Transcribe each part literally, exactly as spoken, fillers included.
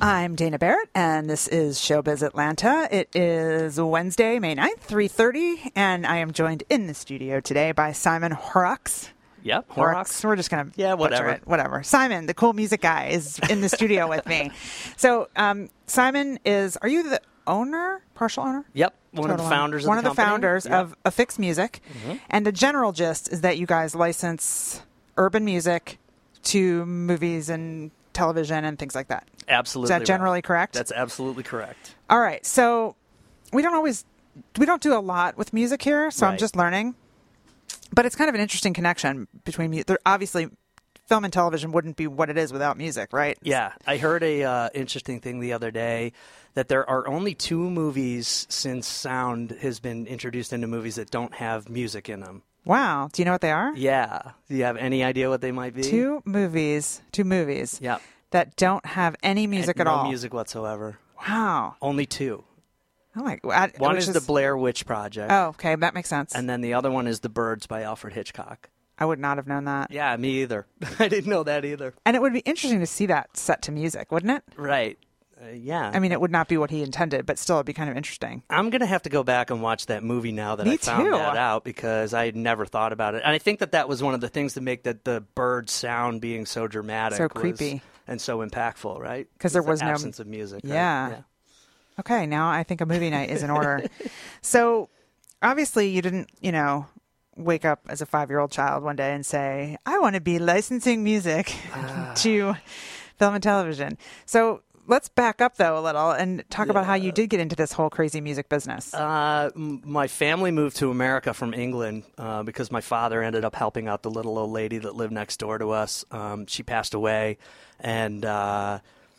I'm Dana Barrett, and this is Showbiz Atlanta. It is Wednesday, May ninth, three thirty, and I am joined in the studio today by Simon Horrocks. Yep, Horrocks. We're just going to yeah, whatever. It. Whatever. Simon, the cool music guy, is in the studio with me. So, um, Simon is, are you the owner, partial owner? Yep, one Total of the founders one of the One of the company. founders Yep. of Affix Music. Mm-hmm. And the general gist is that you guys license urban music to movies and television and things like that. Absolutely. Is that generally right. correct? That's absolutely correct. All right. So we don't always, we don't do a lot with music here, so Right. I'm just learning. But it's kind of an interesting connection between music. Obviously, film and television wouldn't be what it is without music, right? Yeah. I heard a uh, interesting thing the other day that there are only two movies since sound has been introduced into movies that don't have music in them. Wow. Do you know what they are? Yeah. Do you have any idea what they might be? Two movies, two movies Yep. that don't have any music at no all. No music whatsoever. Wow. Only two. Oh my God. One is, is the Blair Witch Project. Oh, okay. That makes sense. And then the other one is The Birds by Alfred Hitchcock. I would not have known that. Yeah, me either. I didn't know that either. And it would be interesting to see that set to music, wouldn't it? Right. Uh, yeah. I mean, it would not be what he intended, but still it'd be kind of interesting. I'm going to have to go back and watch that movie now that Me I found too. that out, because I had never thought about it. And I think that that was one of the things that make that the bird sound being so dramatic. So was, creepy. And so impactful, right? Because there was the no absence of music. Right? Yeah. yeah. Okay, now I think a movie night is in order. So obviously you didn't, you know, wake up as a five-year-old child one day and say, I want to be licensing music Ah. to film and television. So let's back up, though, a little and talk Yeah. about how you did get into this whole crazy music business. Uh, m- my family moved to America from England uh, because my father ended up helping out the little old lady that lived next door to us. Um, she passed away, and uh,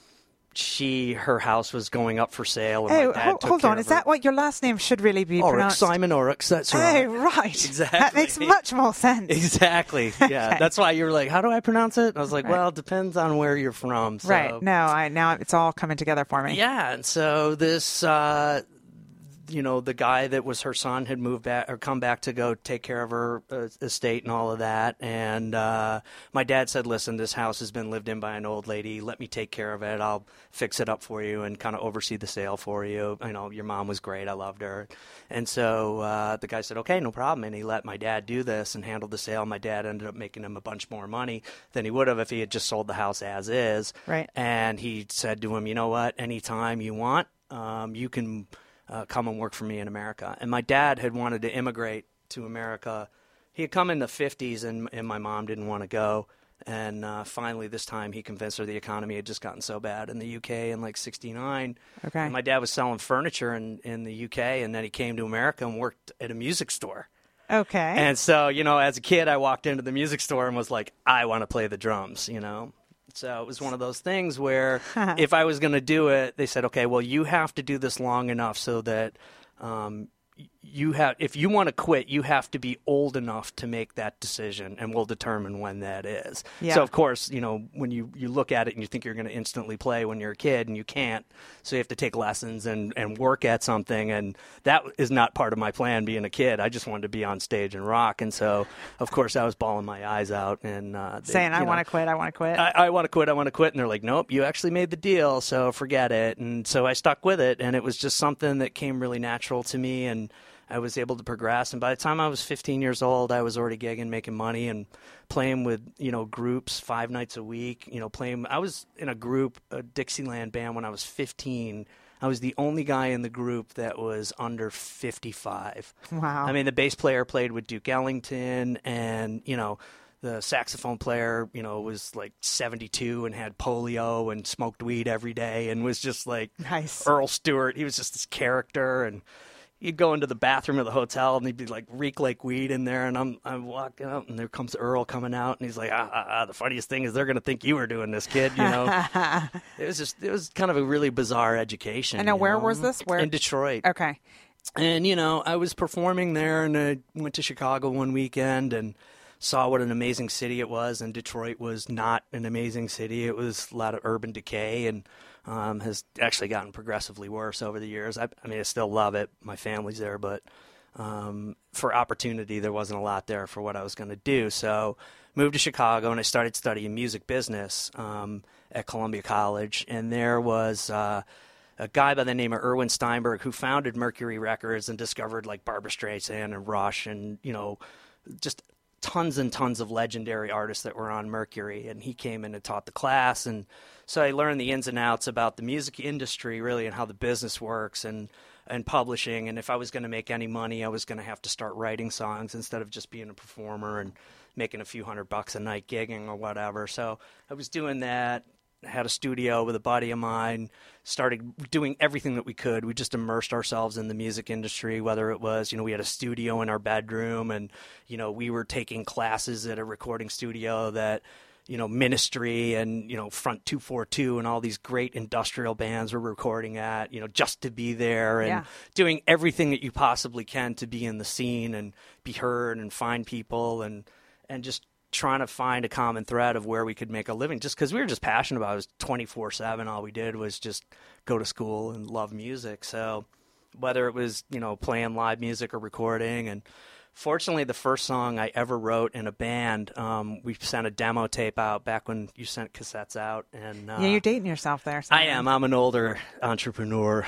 she her house was going up for sale. And Hey, my dad ho- took hold care on. of Is her. that what your last name should really be Oryx, pronounced? Simon Oryx, that's Hey, right. right. Exactly. That makes much more sense. Exactly. Yeah. Okay. That's why you were like, how do I pronounce it? I was like, Right. well, it depends on where you're from. So. Right. No, I now it's all coming together for me. Yeah. And so this, uh, you know, the guy that was her son had moved back or come back to go take care of her uh, estate and all of that. And uh, my dad said, listen, this house has been lived in by an old lady. Let me take care of it. I'll fix it up for you and kind of oversee the sale for you. You know, your mom was great. I loved her. And so uh, the guy said, okay, no problem. And he let my dad do this and handle the sale. My dad ended up making him a bunch more money than he would have if he had just sold the house as is. Right. And he said to him, you know what, anytime you want, um, you can uh, come and work for me in America. And my dad had wanted to immigrate to America. He had come in the fifties, and, and my mom didn't want to go. And uh, finally, this time, he convinced her the economy had just gotten so bad in the U K in like sixty-nine. Okay. And my dad was selling furniture in, in the U K, and then he came to America and worked at a music store. Okay. And so, you know, as a kid, I walked into the music store and was like, I want to play the drums, you know. So it was one of those things where if I was going to do it, they said, okay, well, you have to do this long enough so that um, you have, if you want to quit, you have to be old enough to make that decision, and we'll determine when that is. Yeah. So, of course, you know, when you, you look at it and you think you're going to instantly play when you're a kid, and you can't, so you have to take lessons and, and work at something, and that is not part of my plan being a kid. I just wanted to be on stage and rock, and so, of course, I was bawling my eyes out. and uh, they, Saying, I you know, want to quit, I want to quit. I, I want to quit, I want to quit. And they're like, nope, you actually made the deal, so forget it. And so I stuck with it, and it was just something that came really natural to me, and I was able to progress. And by the time I was fifteen years old, I was already gigging, making money, and playing with, you know, groups five nights a week, you know, playing. I was in a group, a Dixieland band, when I was fifteen. I was the only guy in the group that was under fifty-five. Wow. I mean, the bass player played with Duke Ellington, and, you know, the saxophone player, you know, was like seventy-two and had polio and smoked weed every day and was just like Nice. Earl Stewart. He was just this character, and you'd go into the bathroom of the hotel and he'd be like reek like weed in there, and I'm I'm walking out and there comes Earl coming out, and he's like, ah, ah, ah the funniest thing is they're gonna think you were doing this, kid. You know, it was just it was kind of a really bizarre education. And now you where know? was this? Where? In Detroit. Okay. And you know, I was performing there, and I went to Chicago one weekend and saw what an amazing city it was. And Detroit was not an amazing city. It was a lot of urban decay, and Um, has actually gotten progressively worse over the years. I, I mean, I still love it. My family's there, but um, for opportunity, there wasn't a lot there for what I was going to do. So moved to Chicago, and I started studying music business um, at Columbia College. And there was uh, a guy by the name of Erwin Steinberg who founded Mercury Records and discovered like Barbra Streisand and Rush and, you know, just tons and tons of legendary artists that were on Mercury. And he came in and taught the class. And so I learned the ins and outs about the music industry, really, and how the business works and, and publishing. And if I was going to make any money, I was going to have to start writing songs instead of just being a performer and making a few hundred bucks a night gigging or whatever. So I was doing that. Had a studio with a buddy of mine, started doing everything that we could. We just immersed ourselves in the music industry, whether it was, you know, we had a studio in our bedroom and, you know, we were taking classes at a recording studio that, you know, Ministry and, you know, Front two forty-two and all these great industrial bands were recording at, you know, just to be there and Yeah. doing everything that you possibly can to be in the scene and be heard and find people and, and just trying to find a common thread of where we could make a living just because we were just passionate about it. It was twenty-four seven. All we did was just go to school and love music. So whether it was, you know, playing live music or recording. And fortunately, the first song I ever wrote in a band, um, we sent a demo tape out back when you sent cassettes out. And uh, Yeah, you're dating yourself there. I Simon. am. I'm an older entrepreneur.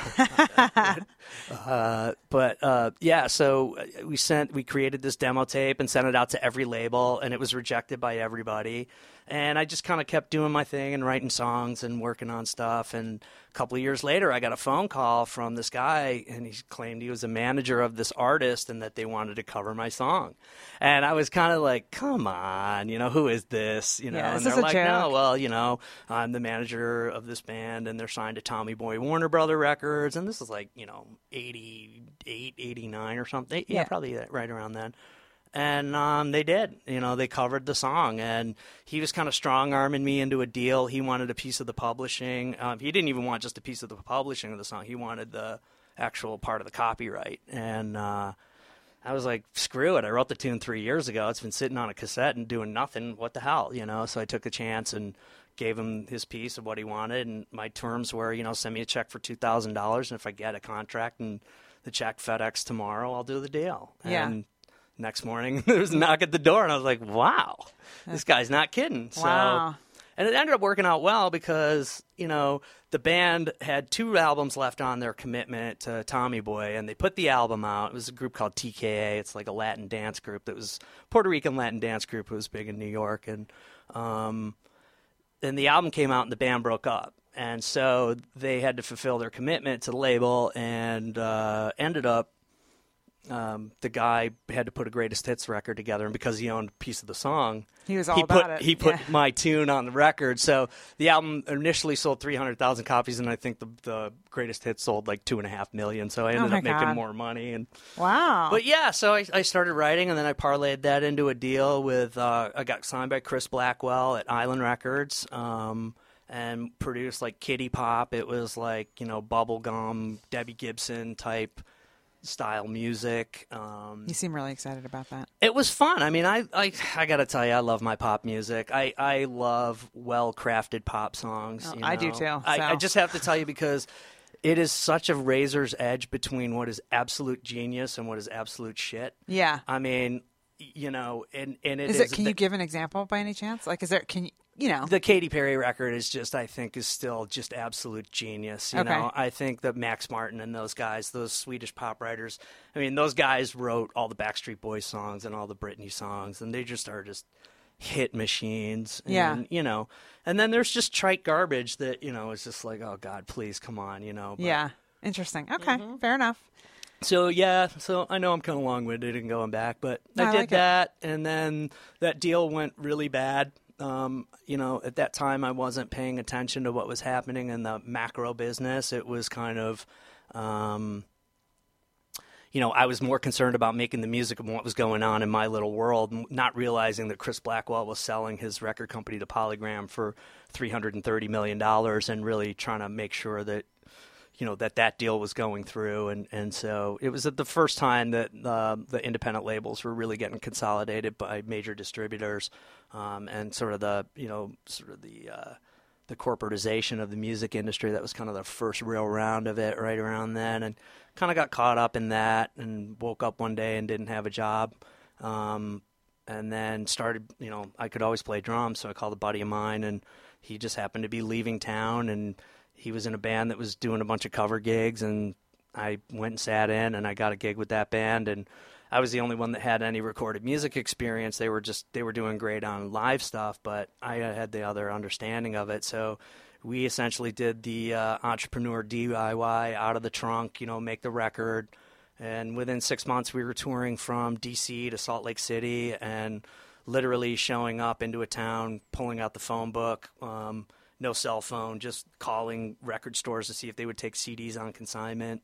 uh, but uh, yeah, so we sent, we created this demo tape and sent it out to every label, and it was rejected by everybody. And I just kind of kept doing my thing and writing songs and working on stuff. And a couple of years later, I got a phone call from this guy, and he claimed he was a manager of this artist and that they wanted to cover my song. And I was kind of like, come on, you know, who is this? You know, Yeah, and is they're this a like, joke? no, well, you know, I'm the manager of this band, and they're signed to Tommy Boy Warner Brother Records. And this is like, you know, eighty-eight, eighty-nine or something. Yeah, Yeah. probably right around then. And um, they did. You know, they covered the song. And he was kind of strong-arming me into a deal. He wanted a piece of the publishing. Um, he didn't even want just a piece of the publishing of the song. He wanted the actual part of the copyright. And uh, I was like, screw it. I wrote the tune three years ago. It's been sitting on a cassette and doing nothing. What the hell, you know? So I took a chance and gave him his piece of what he wanted. And my terms were, you know, send me a check for two thousand dollars. And if I get a contract and the check FedEx tomorrow, I'll do the deal. Yeah. And next morning, there was a knock at the door, and I was like, wow, this guy's not kidding. So, Wow. and it ended up working out well because, you know, the band had two albums left on their commitment to Tommy Boy, and they put the album out. It was a group called T K A. It's like a Latin dance group that was Puerto Rican Latin dance group. It was big in New York. And um, then the album came out, and the band broke up. And so they had to fulfill their commitment to the label and uh, ended up Um, the guy had to put a greatest hits record together, and because he owned a piece of the song, He was all he about put it. he put Yeah. my tune on the record. So the album initially sold three hundred thousand copies, and I think the the greatest hits sold like two and a half million. So I ended Oh my up making God. more money. And Wow. but yeah, so I, I started writing, and then I parlayed that into a deal with uh, I got signed by Chris Blackwell at Island Records. Um, and produced like Kitty Pop. It was like, you know, bubblegum, Debbie Gibson type style music. Um, you seem really excited about that. it was fun. I mean, I I, I got to tell you, I love my pop music. I, I love well-crafted pop songs. Oh, you I do know. too, I, so. I just have to tell you because it is such a razor's edge between what is absolute genius and what is absolute shit. Yeah. I mean, you know, and, and it Is is... it? Can the, you give an example by any chance? Like, is there? Can you? You know. The Katy Perry record is just, I think, is still just absolute genius. You Okay. know, I think that Max Martin and those guys, those Swedish pop writers, I mean, those guys wrote all the Backstreet Boys songs and all the Britney songs, and they just are just hit machines. And, Yeah. you know, and then there's just trite garbage that, you know, is just like, oh God, please, come on, you know. But, Yeah. Interesting. Okay. Mm-hmm. Fair enough. So yeah, so I know I'm kind of long-winded and going back, but No, I I did like it. that, and then that deal went really bad. Um, you know, at that time I wasn't paying attention to what was happening in the macro business. It was kind of, um, you know, I was more concerned about making the music and what was going on in my little world, not realizing that Chris Blackwell was selling his record company to Polygram for three hundred thirty million dollars and really trying to make sure that, you know, that that deal was going through. And, and so it was at the first time that uh, the independent labels were really getting consolidated by major distributors, um, and sort of the, you know, sort of the, uh, the corporatization of the music industry. That was kind of the first real round of it right around then, and kind of got caught up in that and woke up one day and didn't have a job. Um, and then started, you know, I could always play drums, so I called a buddy of mine, and he just happened to be leaving town, and he was in a band that was doing a bunch of cover gigs, and I went and sat in, and I got a gig with that band, and I was the only one that had any recorded music experience. They were just, they were doing great on live stuff, but I had the other understanding of it, so we essentially did the uh, entrepreneur D I Y, out of the trunk, you know, make the record. And within six months, we were touring from D C to Salt Lake City and literally showing up into a town, pulling out the phone book, um, no cell phone, just calling record stores to see if they would take C Ds on consignment.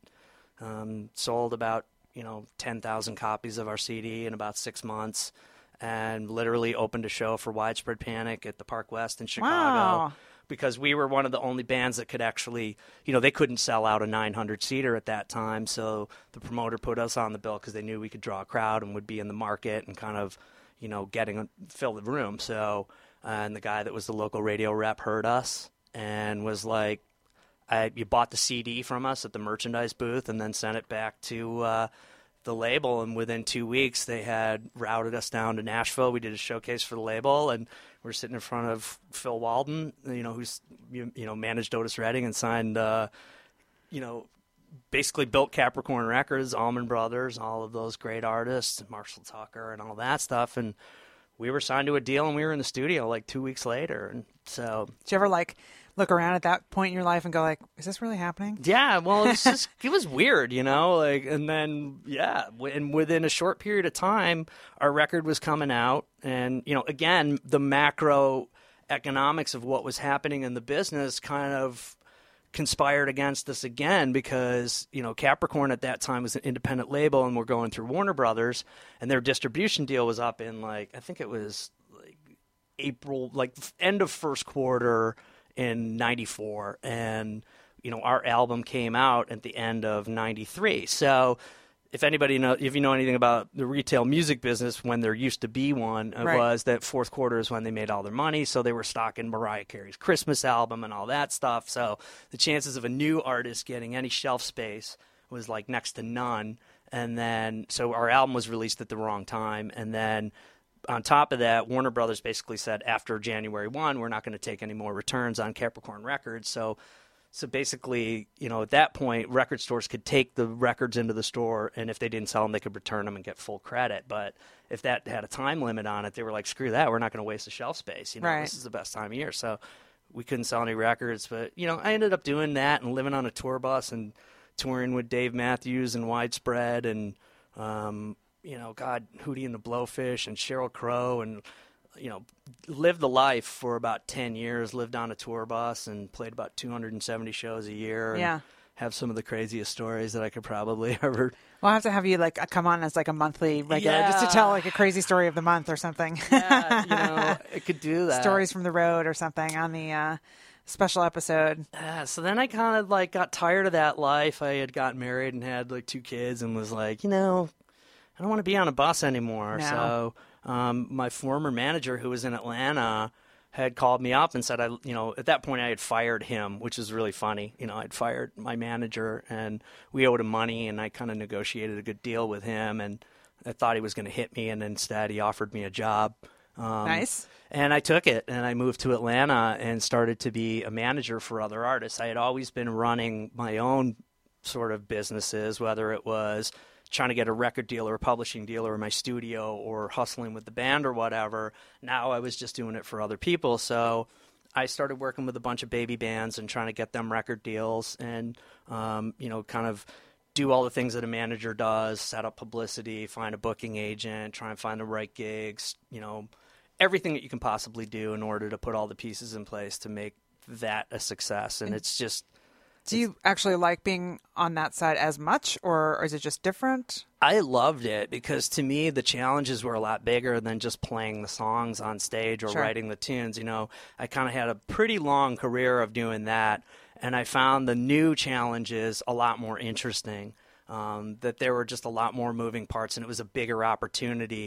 Um, sold about, you know, ten thousand copies of our C D in about six months and literally opened a show for Widespread Panic at the Park West in Chicago. Wow. Because we were one of the only bands that could actually, you know, they couldn't sell out a nine hundred seater at that time. So the promoter put us on the bill because they knew we could draw a crowd and would be in the market and kind of, you know, getting fill the room. So, uh, and the guy that was the local radio rep heard us and was like, I, you bought the C D from us at the merchandise booth and then sent it back to uh, the label. And within two weeks, they had routed us down to Nashville. We did a showcase for the label, and we're sitting in front of Phil Walden, you know, who's, you, you know, managed Otis Redding and signed, uh, you know, basically built Capricorn Records, Allman Brothers, all of those great artists, Marshall Tucker and all that stuff. And we were signed to a deal, and we were in the studio like two weeks later. And so, did you ever like look around at that point in your life and go like, is this really happening? Yeah, well, it's just, it was weird, you know, like, and then, yeah, and within a short period of time, our record was coming out, and, you know, again, the macro economics of what was happening in the business kind of conspired against us again because, you know, Capricorn at that time was an independent label, and we're going through Warner Brothers, and their distribution deal was up in, like, I think it was, like, April, like, end of first quarter in ninety-four, and you know our album came out at the end of ninety-three. So if anybody know if you know anything about the retail music business, when there used to be one, it right. was that fourth quarter is when they made all their money, so they were stocking Mariah Carey's Christmas album and all that stuff. So the chances of a new artist getting any shelf space was like next to none. And then so our album was released at the wrong time, and then on top of that, Warner Brothers basically said after January first, we're not going to take any more returns on Capricorn Records. So so basically, you know, at that point, record stores could take the records into the store, and if they didn't sell them, they could return them and get full credit. But if that had a time limit on it, they were like, screw that, we're not going to waste the shelf space. You know, right. This is the best time of year. So we couldn't sell any records. But, you know, I ended up doing that and living on a tour bus and touring with Dave Matthews and Widespread and, um, you know, God, Hootie and the Blowfish and Sheryl Crow, and, you know, lived the life for about ten years, lived on a tour bus and played about two hundred seventy shows a year. Yeah. And have some of the craziest stories that I could probably ever. Well, I have to have you like come on as like a monthly regular yeah. just to tell like a crazy story of the month or something. Yeah, you know, I could do that. Stories from the road or something on the uh, special episode. Yeah, so then I kind of like got tired of that life. I had gotten married and had like two kids and was like, you know, I don't want to be on a bus anymore. No. So um, my former manager, who was in Atlanta, had called me up and said, I, you know, at that point I had fired him, which is really funny. You know, I'd fired my manager and we owed him money, and I kind of negotiated a good deal with him, and I thought he was going to hit me, and instead he offered me a job. Um, nice. And I took it, and I moved to Atlanta and started to be a manager for other artists. I had always been running my own sort of businesses, whether it was trying to get a record deal or a publishing deal or my studio or hustling with the band or whatever. Now I was just doing it for other people. So I started working with a bunch of baby bands and trying to get them record deals and, um, you know, kind of do all the things that a manager does, set up publicity, find a booking agent, try and find the right gigs, you know, everything that you can possibly do in order to put all the pieces in place to make that a success. And it's just... Do you actually like being on that side as much, or, or is it just different? I loved it because to me the challenges were a lot bigger than just playing the songs on stage or Sure. writing the tunes. You know, I kind of had a pretty long career of doing that, and I found the new challenges a lot more interesting, um, that there were just a lot more moving parts, and it was a bigger opportunity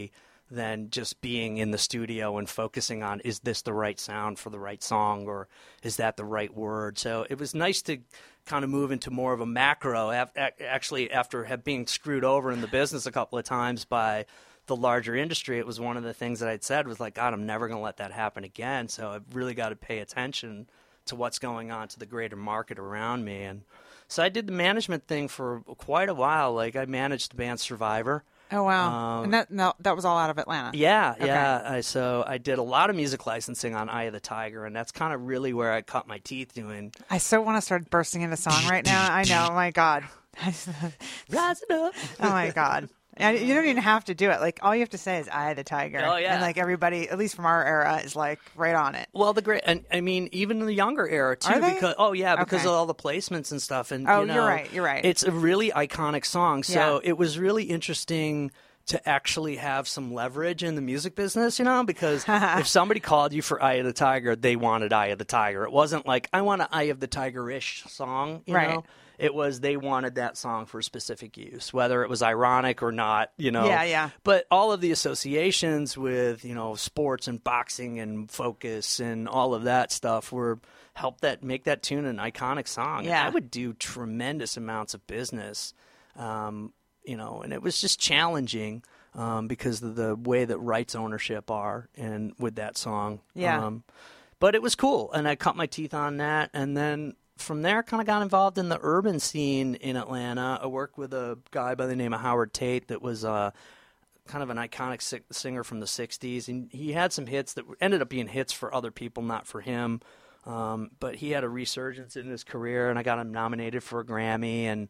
than just being in the studio and focusing on, is this the right sound for the right song, or is that the right word? So it was nice to kind of move into more of a macro, actually after have being screwed over in the business a couple of times by the larger industry. It was one of the things that I'd said was like, God, I'm never going to let that happen again. So I've really got to pay attention to what's going on to the greater market around me. And so I did the management thing for quite a while. Like I managed the band Survivor. Oh, wow. Um, and that no, that was all out of Atlanta. Yeah, okay. yeah. I, so I did a lot of music licensing on Eye of the Tiger, and that's kind of really where I cut my teeth doing. I so want to start bursting into song right now. I know. Oh, my God. Rising up. Oh, my God. And you don't even have to do it. Like, all you have to say is "Eye of the Tiger." Oh yeah, and like everybody, at least from our era, is like right on it. Well, the great, and I mean, even in the younger era too. Are they? Because oh yeah, because okay. of all the placements and stuff. And oh, you know, you're right. You're right. It's a really iconic song. So yeah. it was really interesting to actually have some leverage in the music business, you know, because if somebody called you for Eye of the Tiger, they wanted Eye of the Tiger. It wasn't like, I want an Eye of the Tiger-ish song, you right. know? It was they wanted that song for specific use, whether it was ironic or not, you know. Yeah, yeah. But all of the associations with, you know, sports and boxing and Focus and all of that stuff were helped that make that tune an iconic song. Yeah. And I would do tremendous amounts of business, um, you know, and it was just challenging um, because of the way that rights ownership are and with that song. Yeah. Um, but it was cool, and I cut my teeth on that, and then from there, kind of got involved in the urban scene in Atlanta. I worked with a guy by the name of Howard Tate that was uh, kind of an iconic si- singer from the sixties. And he had some hits that ended up being hits for other people, not for him. Um, but he had a resurgence in his career, and I got him nominated for a Grammy and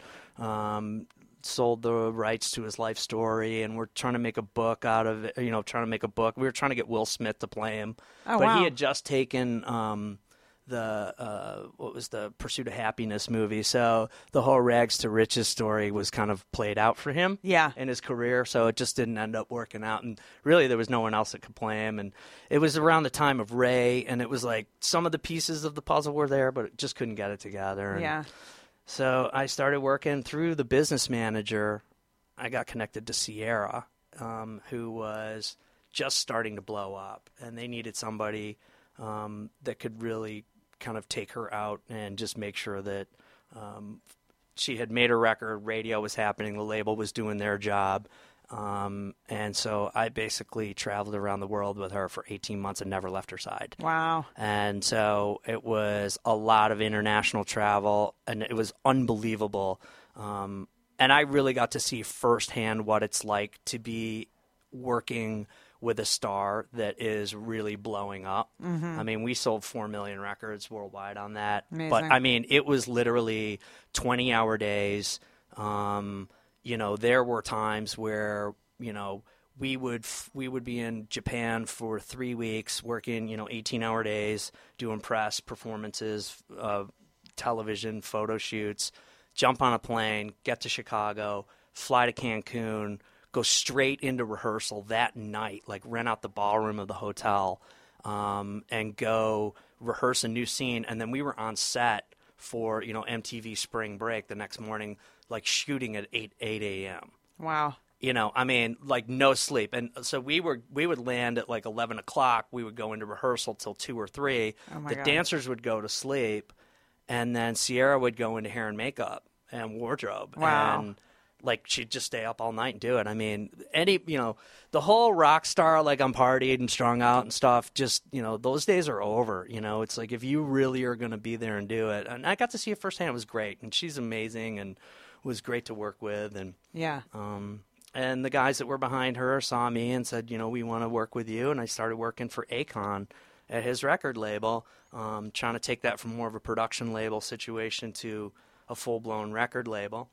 um, sold the rights to his life story. And we're trying to make a book out of it, you know, trying to make a book. We were trying to get Will Smith to play him. Oh, but wow. he had just taken... Um, the uh, what was the Pursuit of Happiness movie. So the whole rags to riches story was kind of played out for him yeah. in his career. So it just didn't end up working out. And really there was no one else that could play him. And it was around the time of Ray, and it was like some of the pieces of the puzzle were there, but it just couldn't get it together. And yeah. so I started working through the business manager. I got connected to Sierra, um, who was just starting to blow up, and they needed somebody um, that could really kind of take her out and just make sure that um, she had made a record, radio was happening, the label was doing their job. Um, and so I basically traveled around the world with her for eighteen months and never left her side. Wow. And so it was a lot of international travel, and it was unbelievable. Um, and I really got to see firsthand what it's like to be working with a star that is really blowing up. Mm-hmm. I mean, we sold four million records worldwide on that. Amazing. But, I mean, it was literally twenty-hour days. Um, you know, there were times where, you know, we would we would be in Japan for three weeks working, you know, eighteen-hour days, doing press, performances, uh, television, photo shoots, jump on a plane, get to Chicago, fly to Cancun, go straight into rehearsal that night, like rent out the ballroom of the hotel um, and go rehearse a new scene. And then we were on set for, you know, M T V Spring Break the next morning, like shooting at eight a.m. Wow. You know, I mean, like no sleep. And so we were we would land at like eleven o'clock. We would go into rehearsal till two or three. Oh my the God. dancers would go to sleep. And then Sierra would go into hair and makeup and wardrobe. Wow. And like she'd just stay up all night and do it. I mean, any, you know, the whole rock star, like I'm partied and strung out and stuff, just, you know, those days are over. You know, it's like if you really are going to be there and do it. And I got to see it firsthand. It was great. And she's amazing and was great to work with. And, yeah. um, and the guys that were behind her saw me and said, you know, we want to work with you. And I started working for Akon at his record label, um, trying to take that from more of a production label situation to a full-blown record label.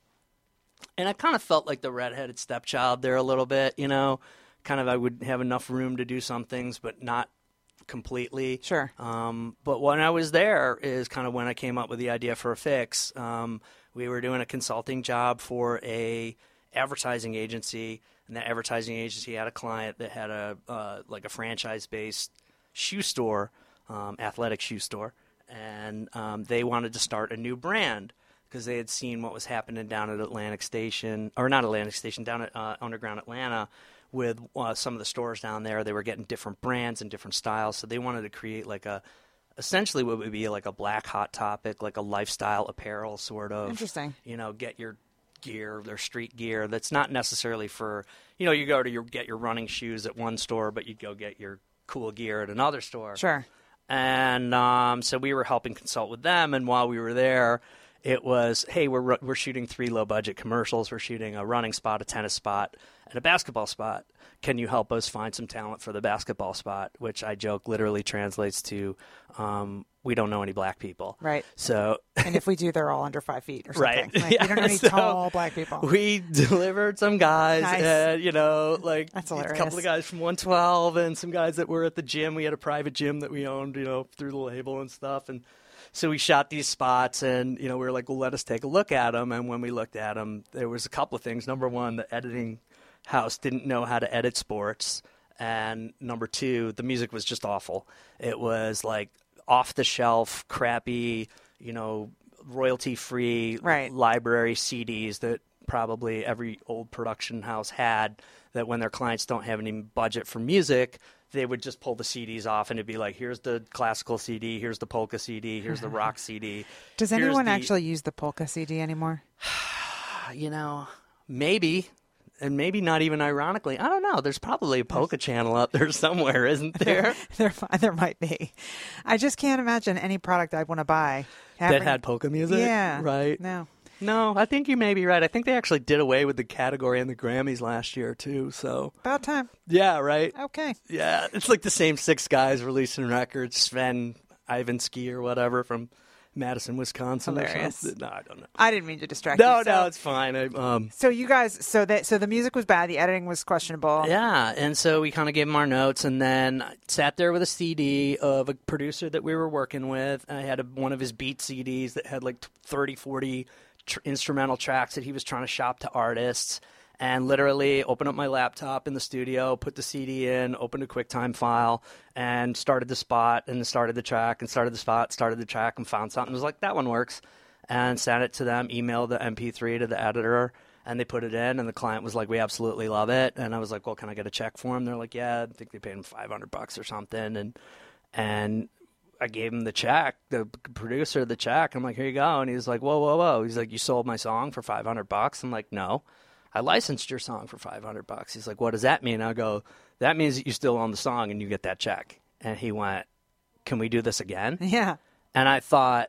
And I kind of felt like the redheaded stepchild there a little bit, you know, kind of I would have enough room to do some things, but not completely. Sure. Um, but when I was there is kind of when I came up with the idea for a fix. Um, we were doing a consulting job for a advertising agency, and that advertising agency had a client that had a uh, like a franchise-based shoe store, um, athletic shoe store, and um, they wanted to start a new brand because they had seen what was happening down at Atlantic Station, or not Atlantic Station, down at uh, Underground Atlanta, with uh, some of the stores down there. They were getting different brands and different styles, so they wanted to create like a essentially what would be like a black Hot Topic, like a lifestyle apparel sort of. Interesting. You know, get your gear, their street gear. That's not necessarily for, you know, you go to your get your running shoes at one store, but you'd go get your cool gear at another store. Sure. And um, so we were helping consult with them, and while we were there, it was, hey, we're we're shooting three low-budget commercials. We're shooting a running spot, a tennis spot, and a basketball spot. Can you help us find some talent for the basketball spot? Which I joke literally translates to, um, we don't know any black people. Right. So, and if we do, they're all under five feet or something. Right. Like, Yeah, we don't know any so tall black people. We delivered some guys, Nice. and, you know, like That's a hilarious. couple of guys from one twelve and some guys that were at the gym. We had a private gym that we owned, you know, through the label and stuff. And so we shot these spots, and, you know, we were like, well, let us take a look at them. And when we looked at them, there was a couple of things. Number one, the editing house didn't know how to edit sports. And number two, the music was just awful. It was like off-the-shelf, crappy, you know, royalty-free Right. library C Ds that probably every old production house had, that when their clients don't have any budget for music, they would just pull the C Ds off, and it'd be like, here's the classical C D, here's the polka C D, here's the rock C D. Does here's anyone the- actually use the polka C D anymore? You know, maybe. And maybe not even ironically. I don't know. There's probably a polka channel out there somewhere, isn't there? there, there might be. I just can't imagine any product I'd want to buy That having- had polka music? Yeah. Right. No. No, I think you may be right. I think they actually did away with the category in the Grammys last year, too. So, About time. yeah, right? Okay. Yeah, it's like the same six guys releasing records. Sven Ivansky or whatever from Madison, Wisconsin. Hilarious. Or something. No, I don't know. I didn't mean to distract No, you. so- no, it's fine. I, um, So you guys, so that, so the music was bad, the editing was questionable. Yeah, and so we kind of gave him our notes, and then I sat there with a C D of a producer that we were working with. I had a, one of his beat C Ds that had like thirty, forty tr- instrumental tracks that he was trying to shop to artists, and literally opened up my laptop in the studio, put the C D in, opened a QuickTime file, and started the spot, and started the track, and started the spot, started the track, and found something. Was like, that one works, and sent it to them, emailed the M P three to the editor, and they put it in, and the client was like, we absolutely love it. And I was like, well, can I get a check for him? They're like, yeah, I think they paid him five hundred bucks or something. And and I gave him the check, the producer the check. I'm like, here you go. And he was like, whoa, whoa, whoa. He's like, you sold my song for five hundred bucks? I'm like, no, I licensed your song for five hundred bucks. He's like, what does that mean? I go, that means that you still own the song and you get that check. And he went, can we do this again? Yeah. And I thought,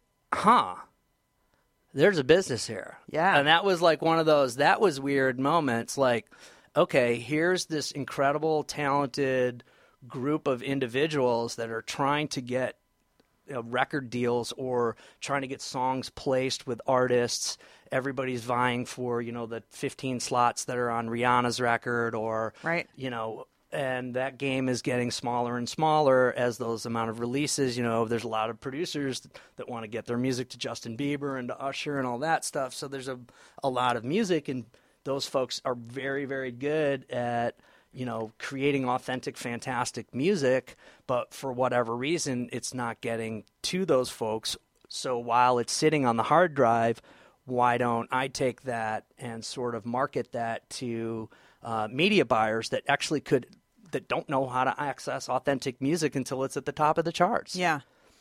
huh, there's a business here. Yeah. And that was like one of those, that was weird moments. Like, okay, here's this incredible, talented group of individuals that are trying to get you know, record deals or trying to get songs placed with artists. Everybody's vying for, you know, the fifteen slots that are on Rihanna's record or, Right. you know, and that game is getting smaller and smaller as those amount of releases. You know, there's a lot of producers that, that want to get their music to Justin Bieber and to Usher and all that stuff. So there's a, a lot of music, and those folks are very, very good at, you know, creating authentic, fantastic music. But for whatever reason, it's not getting to those folks. So while it's sitting on the hard drive, why don't I take that and sort of market that to uh, media buyers that actually could – that don't know how to access authentic music until it's at the top of the charts. Yeah.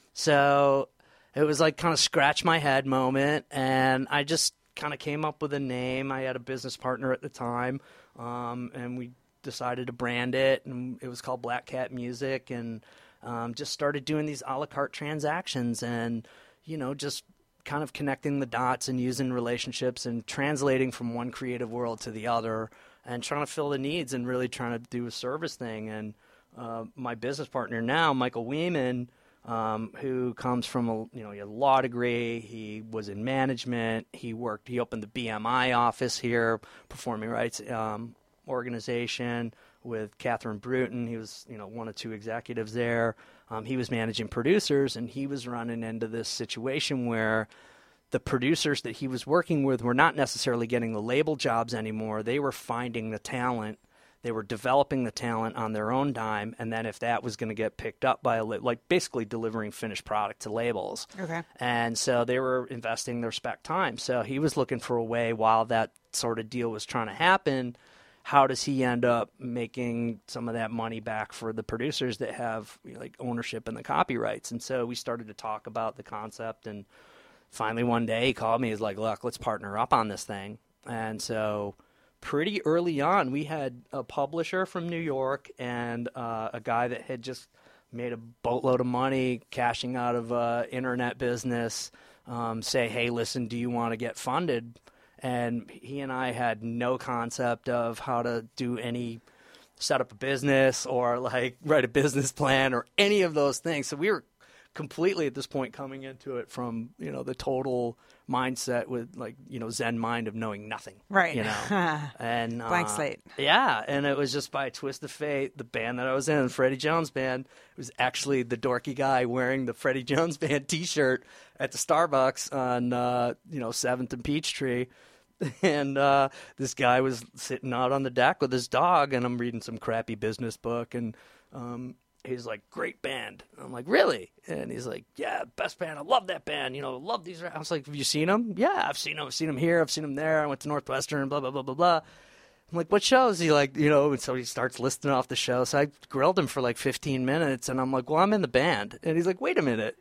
So it was like kind of scratch my head moment, and I just kind of came up with a name. I had a business partner at the time, um, and we decided to brand it, and it was called Black Cat Music, and um, just started doing these a la carte transactions and, you know, just kind of connecting the dots and using relationships and translating from one creative world to the other and trying to fill the needs and really trying to do a service thing. And uh, my business partner now, Michael Weeman, um, who comes from a you know he had a law degree, he was in management, he worked, he opened the B M I office here, Performing Rights um, organization with Catherine Bruton. He was you know one of two executives there. Um, he was managing producers, and he was running into this situation where the producers that he was working with were not necessarily getting the label jobs anymore. They were finding the talent. They were developing the talent on their own dime, and then if that was going to get picked up by a li- like basically delivering finished product to labels. Okay. And so they were investing their spec time. So he was looking for a way while that sort of deal was trying to happen, how does he end up making some of that money back for the producers that have, you know, like ownership in the copyrights? And so we started to talk about the concept, and finally one day he called me. He's like, look, let's partner up on this thing. And so pretty early on, we had a publisher from New York and uh, a guy that had just made a boatload of money cashing out of uh, internet business um, say, hey, listen, do you want to get funded? And he and I had no concept of how to do any set up a business or like write a business plan or any of those things. So we were completely at this point coming into it from, you know, the total mindset with like, you know, Zen mind of knowing nothing. Right. You know, and blank uh, slate. Yeah. And it was just by a twist of fate, the band that I was in, the Freddie Jones Band, was actually the dorky guy wearing the Freddie Jones Band t-shirt at the Starbucks on, uh, you know, seventh and Peachtree. And uh, this guy was sitting out on the deck with his dog, and I'm reading some crappy business book, and um, he's like, great band. I'm like, really? And he's like, yeah, best band. I love that band. You know, love these. I was like, have you seen them? Yeah, I've seen them. I've seen them here. I've seen them there. I went to Northwestern, blah, blah, blah, blah, blah. I'm like, what shows? He like, you know, and so he starts listing off the show. So I grilled him for like fifteen minutes, and I'm like, well, I'm in the band. And he's like, wait a minute.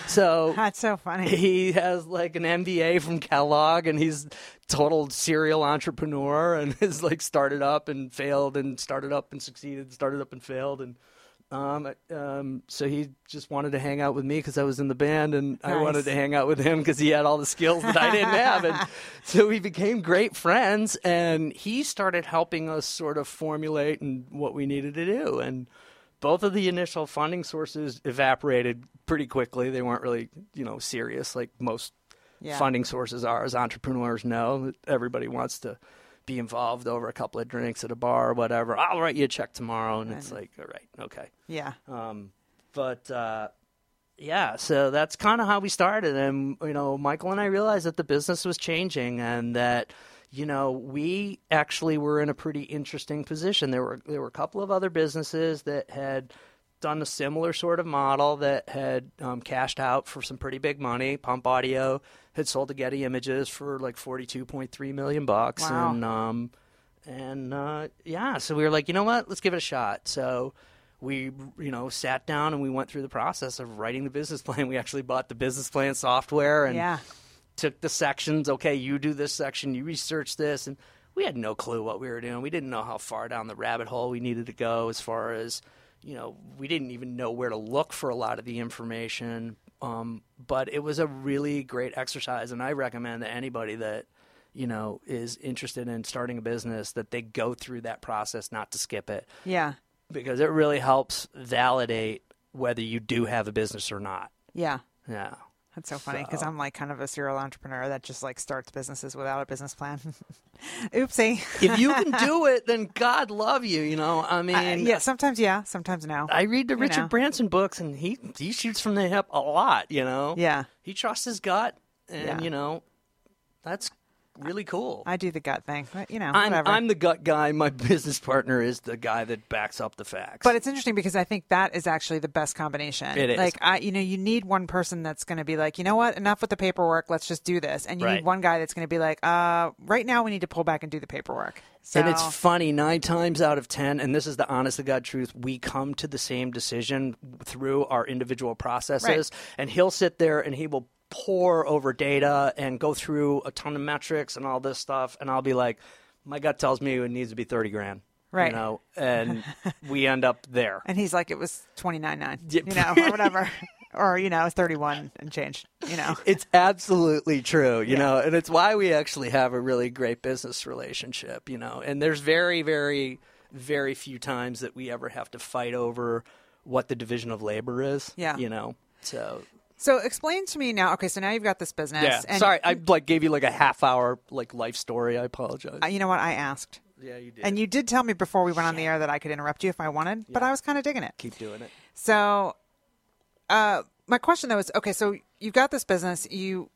So that's so funny. He has like an M B A from Kellogg, and he's total serial entrepreneur, and has like started up and failed and started up and succeeded, started up and failed. And um, um, so he just wanted to hang out with me because I was in the band, and nice. I wanted to hang out with him because he had all the skills that I didn't have. And so we became great friends, and he started helping us sort of formulate and what we needed to do. And both of the initial funding sources evaporated pretty quickly. They weren't really, you know, serious like most yeah. funding sources are, as entrepreneurs know. Everybody wants to be involved over a couple of drinks at a bar or whatever. I'll write you a check tomorrow. And it's like, all right, okay. Yeah. Um, but, uh, yeah, so that's kind of how we started. And, you know, Michael and I realized that the business was changing and that, you know, we actually were in a pretty interesting position. There were there were a couple of other businesses that had done a similar sort of model that had um, cashed out for some pretty big money. Pump Audio had sold to Getty Images for like forty-two point three million bucks. Wow. And um, and uh, yeah, so we were like, you know what, let's give it a shot. So we, you know, sat down and we went through the process of writing the business plan. We actually bought the business plan software and yeah. took the sections. Okay, you do this section, you research this, and we had no clue what we were doing. We didn't know how far down the rabbit hole we needed to go as far as, you know, we didn't even know where to look for a lot of the information. Um, but it was a really great exercise, and I recommend that anybody that, you know, is interested in starting a business, that they go through that process, not to skip it. Yeah. Because it really helps validate whether you do have a business or not. Yeah. Yeah. That's so funny because so. I'm like kind of a serial entrepreneur that just like starts businesses without a business plan. Oopsie. If you can do it, then God love you. You know, I mean, uh, yeah. Sometimes, yeah. Sometimes no. I read the Richard know. Branson books, and he he shoots from the hip a lot. You know. Yeah. He trusts his gut, and yeah. you know, that's really cool. I do the gut thing, but, you know, I'm, whatever. I'm the gut guy. My business partner is the guy that backs up the facts. But it's interesting because I think that is actually the best combination. It is. Like, I, you know, you need one person that's going to be like, you know what, enough with the paperwork. Let's just do this. And you right. need one guy that's going to be like, uh, right now we need to pull back and do the paperwork. So... And it's funny, nine times out of ten, and this is the honest to God truth, we come to the same decision through our individual processes. Right. And he'll sit there and he will pour over data and go through a ton of metrics and all this stuff, and I'll be like, my gut tells me it needs to be thirty grand, right? You know, and we end up there. And he's like, it was twenty nine nine, you know, or whatever, or you know, thirty one and change. You know, it's absolutely true. You yeah. know, and it's why we actually have a really great business relationship. You know, and there's very, very, very few times that we ever have to fight over what the division of labor is. Yeah, you know, so. So explain to me now. Okay, so now you've got this business. Yeah, and sorry, I like gave you like a half hour like life story. I apologize. Uh, you know what? I asked. Yeah, you did. And you did tell me before we went on the air that I could interrupt you if I wanted, yeah. but I was kind of digging it. Keep doing it. So, uh, my question though is, okay, so you've got this business. You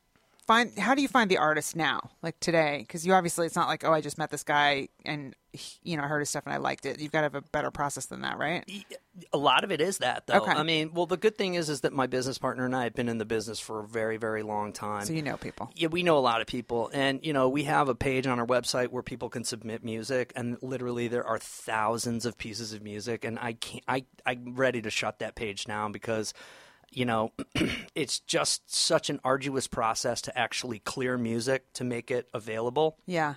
find how do you find the artist now, like today? Because you obviously, it's not like, oh, I just met this guy and he, you know, I heard his stuff and I liked it. You've got to have a better process than that, right? A lot of it is that, though. Okay. I mean, well, the good thing is is that my business partner and I have been in the business for a very, very long time. So you know people. Yeah, we know a lot of people. And, you know, we have a page on our website where people can submit music, and literally there are thousands of pieces of music, and I can't, I, I'm ready to shut that page down because, you know, it's just such an arduous process to actually clear music to make it available. Yeah.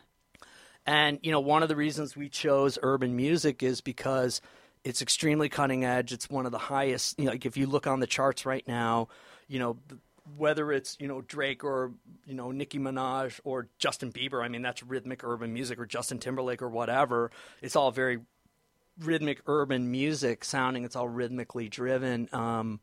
And, you know, one of the reasons we chose urban music is because it's extremely cutting edge. It's one of the highest, you know, like if you look on the charts right now, you know, whether it's, you know, Drake or, you know, Nicki Minaj or Justin Bieber, I mean, that's rhythmic urban music, or Justin Timberlake or whatever. It's all very rhythmic urban music sounding. It's all rhythmically driven. Um,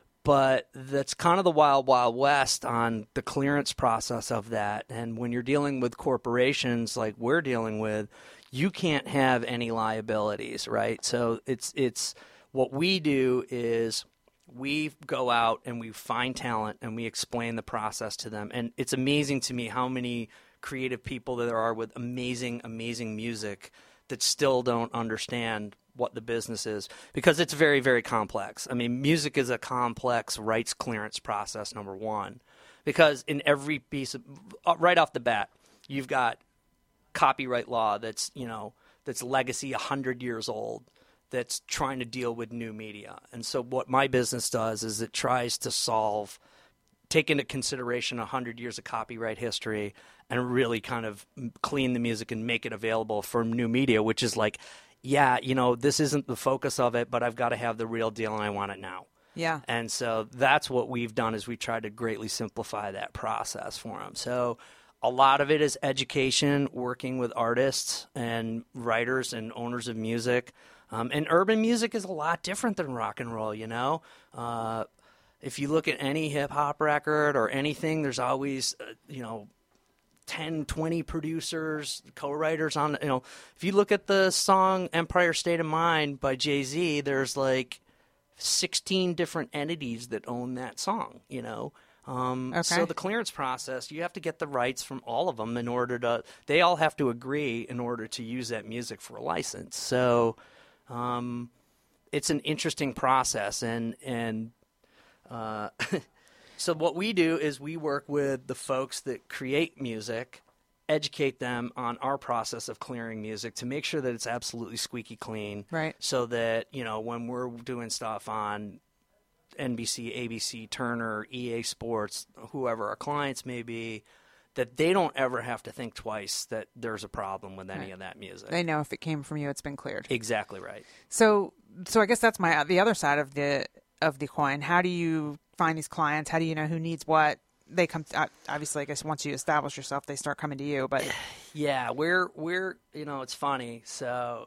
But that's kind of the wild, wild west on the clearance process of that. And when you're dealing with corporations like we're dealing with, you can't have any liabilities, right? So it's it's what we do is we go out and we find talent and we explain the process to them. And it's amazing to me how many creative people there are with amazing, amazing music that still don't understand what the business is, because it's very, very complex. I mean, music is a complex rights clearance process, number one, because in every piece of, right off the bat, you've got copyright law that's, you know, that's legacy one hundred years old, that's trying to deal with new media. And so what my business does is it tries to solve, take into consideration one hundred years of copyright history and really kind of clean the music and make it available for new media, which is like, yeah, you know, this isn't the focus of it, but I've got to have the real deal and I want it now. Yeah. And so that's what we've done, is we tried to greatly simplify that process for them. So a lot of it is education, working with artists and writers and owners of music. Um, and urban music is a lot different than rock and roll, you know. Uh, if you look at any hip-hop record or anything, there's always, uh, you know, ten, twenty producers, co-writers on, you know, if you look at the song Empire State of Mind by Jay-Z, there's like sixteen different entities that own that song, you know. Um, okay. So the clearance process, you have to get the rights from all of them in order to, they all have to agree in order to use that music for a license. So um, it's an interesting process. And, and uh, so what we do is we work with the folks that create music, educate them on our process of clearing music to make sure that it's absolutely squeaky clean. Right. So that, you know, when we're doing stuff on N B C, A B C, Turner, E A Sports, whoever our clients may be, that they don't ever have to think twice that there's a problem with any right. of that music. They know if it came from you, it's been cleared. Exactly right. So, so I guess that's my the other side of the of the coin. How do you find these clients? How do you know who needs what? They come to, obviously, I guess once you establish yourself, they start coming to you. But yeah, we're we're you know, it's funny. So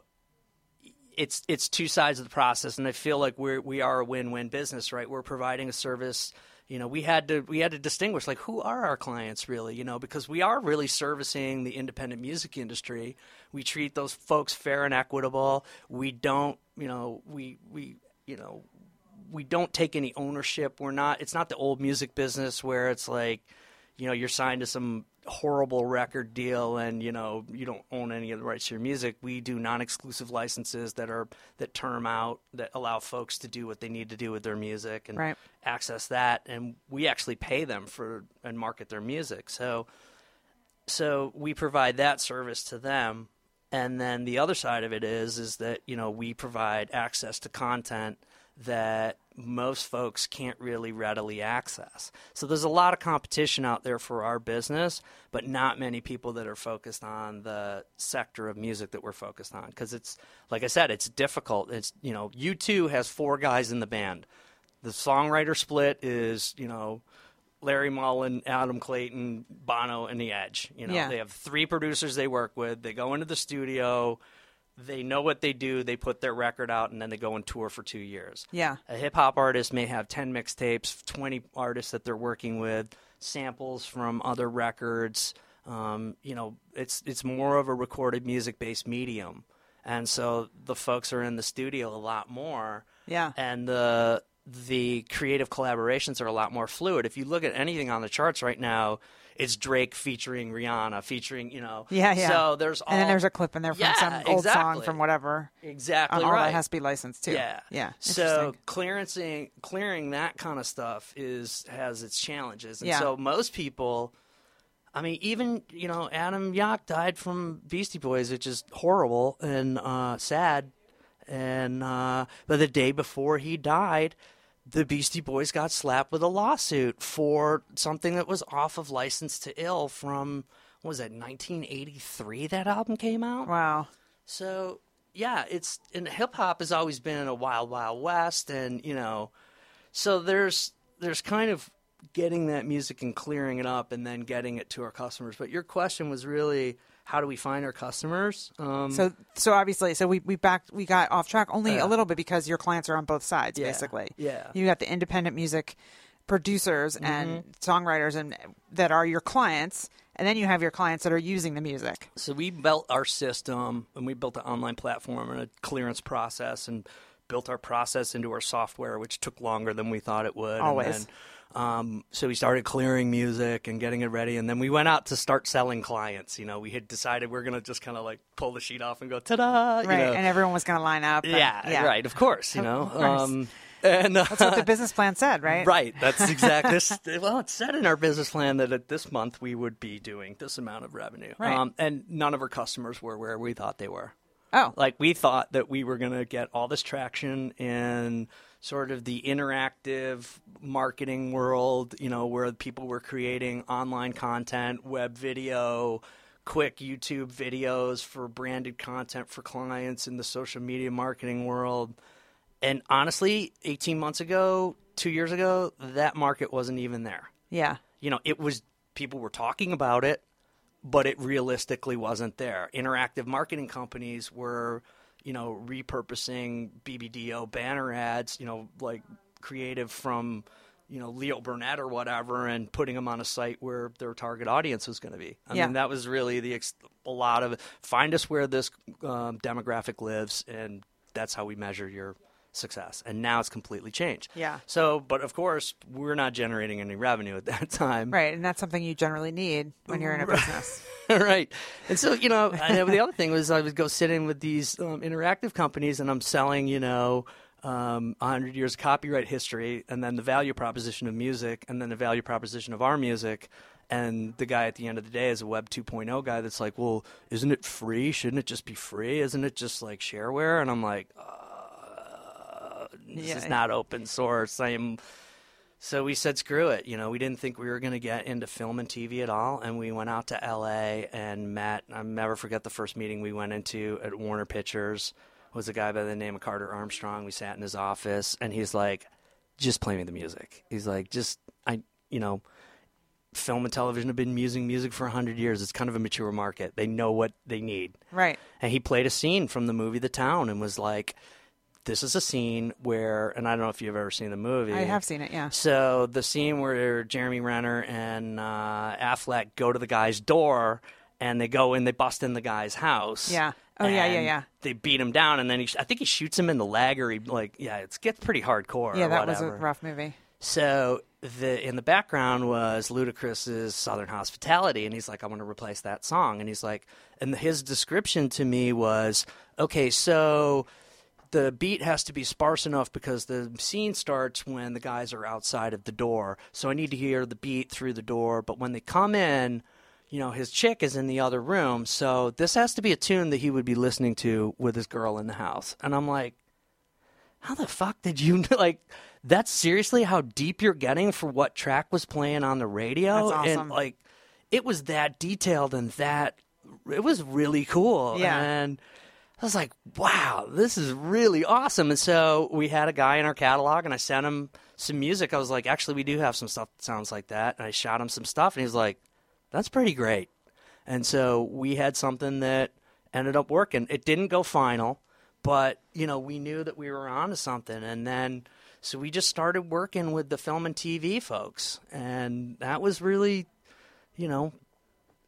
it's it's two sides of the process, and I feel like we're we are a win-win business, right? We're providing a service. You know, we had to we had to distinguish, like, who are our clients really, you know, because we are really servicing the independent music industry. We treat those folks fair and equitable. We don't, you know, we we you know, we don't take any ownership. We're not, it's not the old music business where it's like, you know, you're signed to some horrible record deal and, you know, you don't own any of the rights to your music. We do non-exclusive licenses that are, that term out, that allow folks to do what they need to do with their music and right. access that. And we actually pay them for and market their music. So, so we provide that service to them. And then the other side of it is, is that, you know, we provide access to content that most folks can't really readily access. So there's a lot of competition out there for our business, but not many people that are focused on the sector of music that we're focused on. Because it's, like I said, it's difficult. It's, you know, U two has four guys in the band. The songwriter split is, you know, Larry Mullen, Adam Clayton, Bono, and The Edge. You know, yeah. They have three producers they work with. They go into the studio. They know what they do. They put their record out, and then they go and tour for two years. Yeah. A hip-hop artist may have ten mixtapes, twenty artists that they're working with, samples from other records. Um, you know, it's it's more of a recorded music-based medium. And so the folks are in the studio a lot more. Yeah. And the the creative collaborations are a lot more fluid. If you look at anything on the charts right now, it's Drake featuring Rihanna, featuring, you know. Yeah, yeah. So there's all... And then there's a clip in there from yeah, some old exactly. song from whatever. Exactly um, all right. that has to be licensed, too. Yeah. Yeah. So clearancing, clearing that kind of stuff is has its challenges. And yeah. so most people... I mean, even, you know, Adam Yauch died from Beastie Boys, which is horrible and uh, sad. And uh, but the day before he died, the Beastie Boys got slapped with a lawsuit for something that was off of License to Ill from, what was that, nineteen eighty-three that album came out? Wow. So, yeah, it's, and hip-hop has always been a wild, wild west. And, you know, so there's there's kind of getting that music and clearing it up and then getting it to our customers. But your question was really, how do we find our customers? Um, so, so obviously, so we we backed, we got off track only uh, a little bit because your clients are on both sides, yeah, basically. Yeah. You got the independent music producers mm-hmm. and songwriters and that are your clients, and then you have your clients that are using the music. So we built our system, and we built an online platform and a clearance process, and built our process into our software, which took longer than we thought it would. Always. And then, Um, so we started clearing music and getting it ready, and then we went out to start selling clients. You know, we had decided we are going to just kind of like pull the sheet off and go, ta-da! You right, know. and everyone was going to line up. And, yeah, yeah, right, of course, you know. Of course. Um, and, uh, that's what the business plan said, right? Right, that's exactly. Well, it said in our business plan that at this month we would be doing this amount of revenue. Right. Um, and none of our customers were where we thought they were. Oh. Like, we thought that we were going to get all this traction in sort of the interactive marketing world, you know, where people were creating online content, web video, quick YouTube videos for branded content for clients in the social media marketing world. And honestly, eighteen months ago, two years ago, that market wasn't even there. Yeah. You know, it was, people were talking about it, but it realistically wasn't there. Interactive marketing companies were, you know, repurposing B B D O banner ads, you know, like creative from, you know, Leo Burnett or whatever, and putting them on a site where their target audience was going to be. I yeah. mean, that was really the ex- a lot of it. Find us where this um, demographic lives, and that's how we measure your success. And now it's completely changed. Yeah. So, but of course, we're not generating any revenue at that time. Right, and that's something you generally need when you're in a business. Right. And so, you know, and the other thing was I would go sit in with these um, interactive companies, and I'm selling, you know, um, one hundred years of copyright history, and then the value proposition of music, and then the value proposition of our music. And the guy at the end of the day is a Web two point oh guy that's like, well, isn't it free? Shouldn't it just be free? Isn't it just like shareware? And I'm like, uh, this yeah. is not open source. I am... So we said, screw it. You know, we didn't think we were going to get into film and T V at all. And we went out to L A and met, I'll never forget the first meeting we went into at Warner Pictures. Was a guy by the name of Carter Armstrong. We sat in his office, and he's like, just play me the music. He's like, just, I, you know, film and television have been using music for one hundred years. It's kind of a mature market. They know what they need. Right. And he played a scene from the movie The Town and was like, this is a scene where, and I don't know if you've ever seen the movie. I have seen it, yeah. So the scene where Jeremy Renner and uh, Affleck go to the guy's door, and they go in, they bust in the guy's house. Yeah. Oh, yeah, yeah, yeah. They beat him down, and then he, I think he shoots him in the leg, or he, like, yeah, it gets pretty hardcore. Yeah, or that was whatever. a rough movie. So the in the background was Ludacris's Southern Hospitality, and he's like, I want to replace that song. And he's like, and his description to me was, okay, so the beat has to be sparse enough because the scene starts when the guys are outside of the door. So I need to hear the beat through the door. But when they come in, you know, his chick is in the other room. So this has to be a tune that he would be listening to with his girl in the house. And I'm like, how the fuck did you, like, that's seriously how deep you're getting for what track was playing on the radio? That's awesome. And, like, it was that detailed and that, it was really cool. Yeah. And I was like, wow, this is really awesome. And so we had a guy in our catalog, and I sent him some music. I was like, actually, we do have some stuff that sounds like that. And I shot him some stuff, and he was like, that's pretty great. And so we had something that ended up working. It didn't go final, but, you know, we knew that we were onto something. And then, so we just started working with the film and T V folks. And that was really, you know,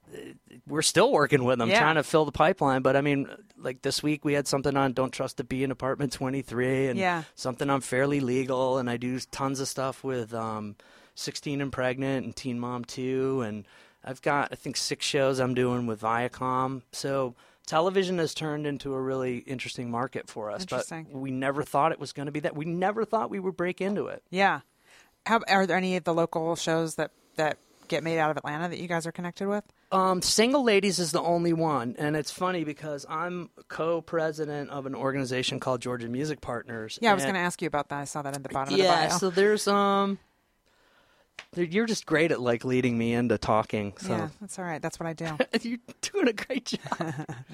we're still working with them, Yeah. trying to fill the pipeline. But I mean, like this week we had something on Don't Trust a Bee in Apartment twenty-three, and Yeah. something on Fairly Legal, and I do tons of stuff with um, sixteen and Pregnant and Teen Mom two, and I've got I think six shows I'm doing with Viacom. So television has turned into a really interesting market for us, but Interesting. we never thought it was going to be that. We never thought we would break into it. Yeah. How are there any of the local shows that that get made out of Atlanta that you guys are connected with? Um, Single Ladies is the only one, and it's funny because I'm co-president of an organization called Georgia Music Partners. Yeah, I was and- going to ask you about that. I saw that in the bottom Yeah, of the bio. so there's um, there- you're just great at like leading me into talking. So Yeah, that's all right. That's what I do. you're doing a great job.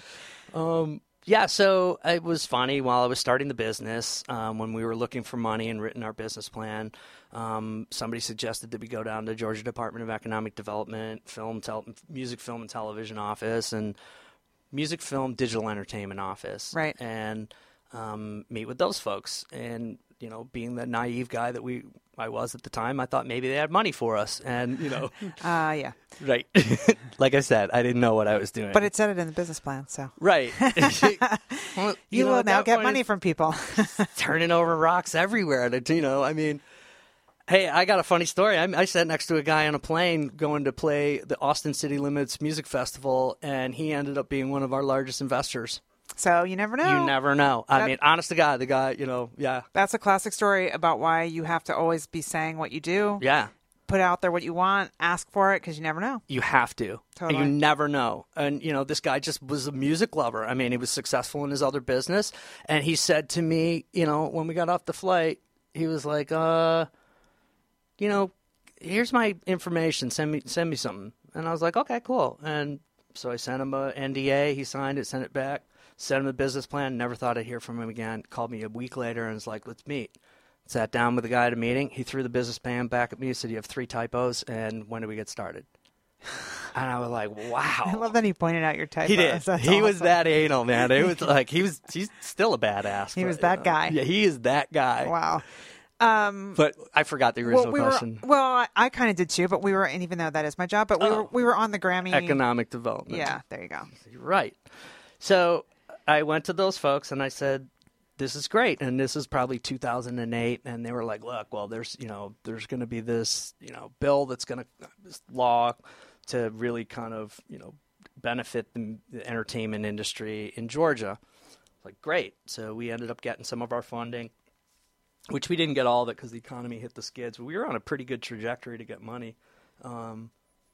um, yeah, so it was funny while I was starting the business, um, when we were looking for money and written our business plan. Um, somebody suggested that we go down to Georgia Department of Economic Development, film, tel- music, film, and television office, and music, film, digital entertainment office, Right. and um, meet with those folks. And you know, being the naive guy that we I was at the time, I thought maybe they had money for us, and you know, Uh, yeah. right. Like I said, I didn't know what I was doing. But it said it in the business plan, so. right. Well, You, know, will at now that get point, money it's from people. turning over rocks everywhere. To, you know, I mean, hey, I got a funny story. I, I sat next to a guy on a plane going to play the Austin City Limits Music Festival, and he ended up being one of our largest investors. So you never know. You never know. I That- mean, honest to God, the guy, you know, yeah, That's a classic story about why you have to always be saying what you do, yeah. put out there what you want, ask for it, because you never know. You have to. Totally. You never know. And, you know, this guy just was a music lover. I mean, he was successful in his other business. And he said to me, you know, when we got off the flight, he was like, uh, you know, here's my information. Send me, send me something. And I was like, okay, cool. And so I sent him a N D A. He signed it, sent it back, sent him the business plan. Never thought I'd hear from him again. Called me a week later and was like, let's meet. Sat down with the guy at a meeting. He threw the business plan back at me. He said, you have three typos, and when do we get started? And I was like, wow. I love that he pointed out your typos. He did. That's he was awesome. that anal, man. It was like he was. He's still a badass. He but, was you that know. guy. Yeah, he is that guy. Wow. Um, But I forgot the original well, we question. were. Well, I, I kind of did too, but we were, and even though that is my job, but we Oh. were we were on the Grammy. Economic development. Yeah, there you go. You're right. So I went to those folks and I said, "This is great." And this is probably two thousand eight, and they were like, "Look, well, there's you know, there's going to be this you know bill that's going to this law to really kind of you know benefit the, the entertainment industry in Georgia." Like, great. So we ended up getting some of our funding, which we didn't get all of it because the economy hit the skids. But we were on a pretty good trajectory to get money. Um,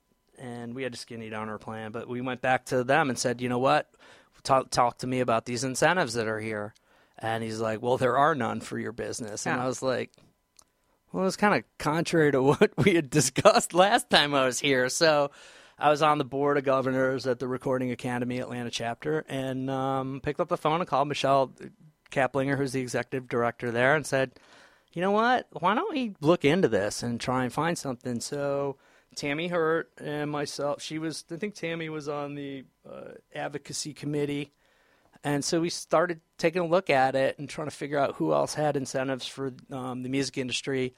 and we had to skinny down our plan. But we went back to them and said, you know what? Talk, talk to me about these incentives that are here. And he's like, well, there are none for your business. And Yeah. I was like, well, it's kind of contrary to what we had discussed last time I was here. So I was on the board of governors at the Recording Academy Atlanta chapter and um, picked up the phone and called Michelle Kaplinger, who's the executive director there, and said, you know what, why don't we look into this and try and find something? So Tammy Hurt and myself, she was, I think Tammy was on the uh, advocacy committee. And so we started taking a look at it and trying to figure out who else had incentives for um, the music industry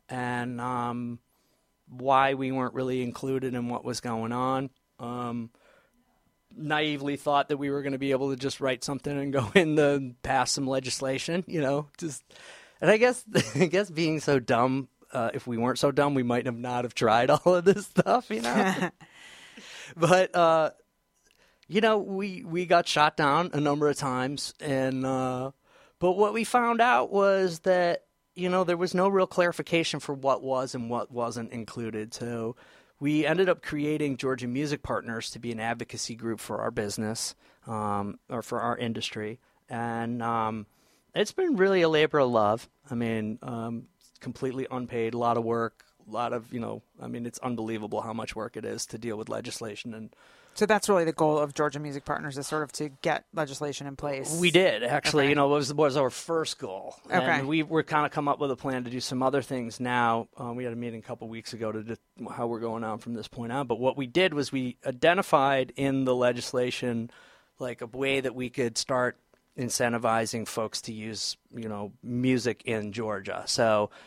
and um, why we weren't really included in what was going on. Um, naively thought that we were going to be able to just write something and go in the pass some legislation, you know, just, and I guess, I guess being so dumb, uh, if we weren't so dumb, we might have not have tried all of this stuff, you know, but, uh, you know, we, we got shot down a number of times and, uh, but what we found out was that, you know, there was no real clarification for what was and what wasn't included. So we ended up creating Georgia Music Partners to be an advocacy group for our business, um, or for our industry. And um, it's been really a labor of love. I mean, um, completely unpaid, a lot of work, a lot of, you know, I mean, it's unbelievable how much work it is to deal with legislation. And So that's really the goal of Georgia Music Partners, is sort of to get legislation in place. we did, actually. Okay. You know, was was our first goal. Okay. And we were kind of come up with a plan to do some other things now. Um, we had a meeting a couple weeks ago to do how we're going on from this point on. But what we did was we identified in the legislation like a way that we could start incentivizing folks to use, you know, music in Georgia. So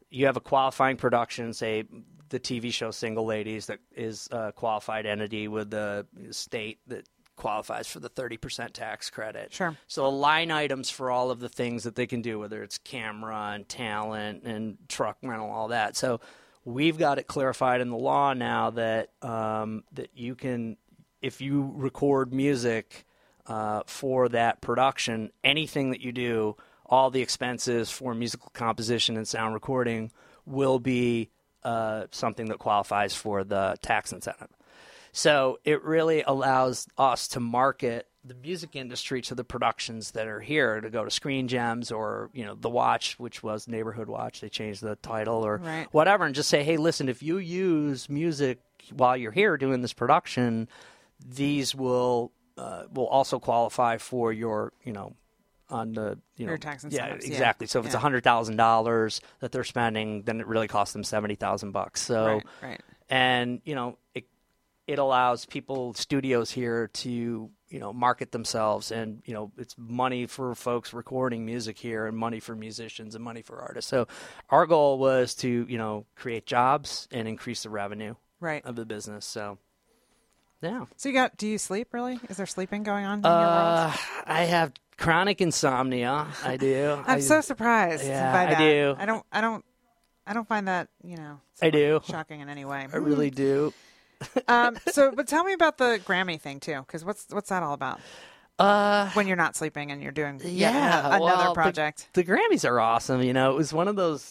you have a qualifying production, say the T V show Single Ladies, that is a qualified entity with the state that qualifies for the thirty percent tax credit. Sure. So line items for all of the things that they can do, whether it's camera and talent and truck rental, all that. So we've got it clarified in the law now that um, that you can, if you record music uh, for that production, anything that you do, all the expenses for musical composition and sound recording will be uh, something that qualifies for the tax incentive. So it really allows us to market the music industry to the productions that are here, to go to Screen Gems or, you know, The Watch, which was Neighborhood Watch. They changed the title or right. whatever, and just say, hey, listen, if you use music while you're here doing this production, these will uh, will also qualify for your, you know, on the, you know, your tax yeah, incentives. exactly. Yeah. So if it's yeah. one hundred thousand dollars that they're spending, then it really costs them seventy thousand bucks. So, right, right. and, you know, it, it allows people, studios here, to, you know, market themselves, and, you know, it's money for folks recording music here and money for musicians and money for artists. So our goal was to, you know, create jobs and increase the revenue right. of the business. So, yeah. So you got, do you sleep really? Is there sleeping going on in Uh, your world? I have chronic insomnia. I do. I'm I, so surprised Yeah, by that. I do. I don't, I don't, I don't find that, you know, I do. shocking in any way. I really do. um, so, but tell me about the Grammy thing too, because what's what's that all about? Uh, When you're not sleeping and you're doing yet yeah, ano- another well, project. The, the Grammys are awesome. You know, it was one of those.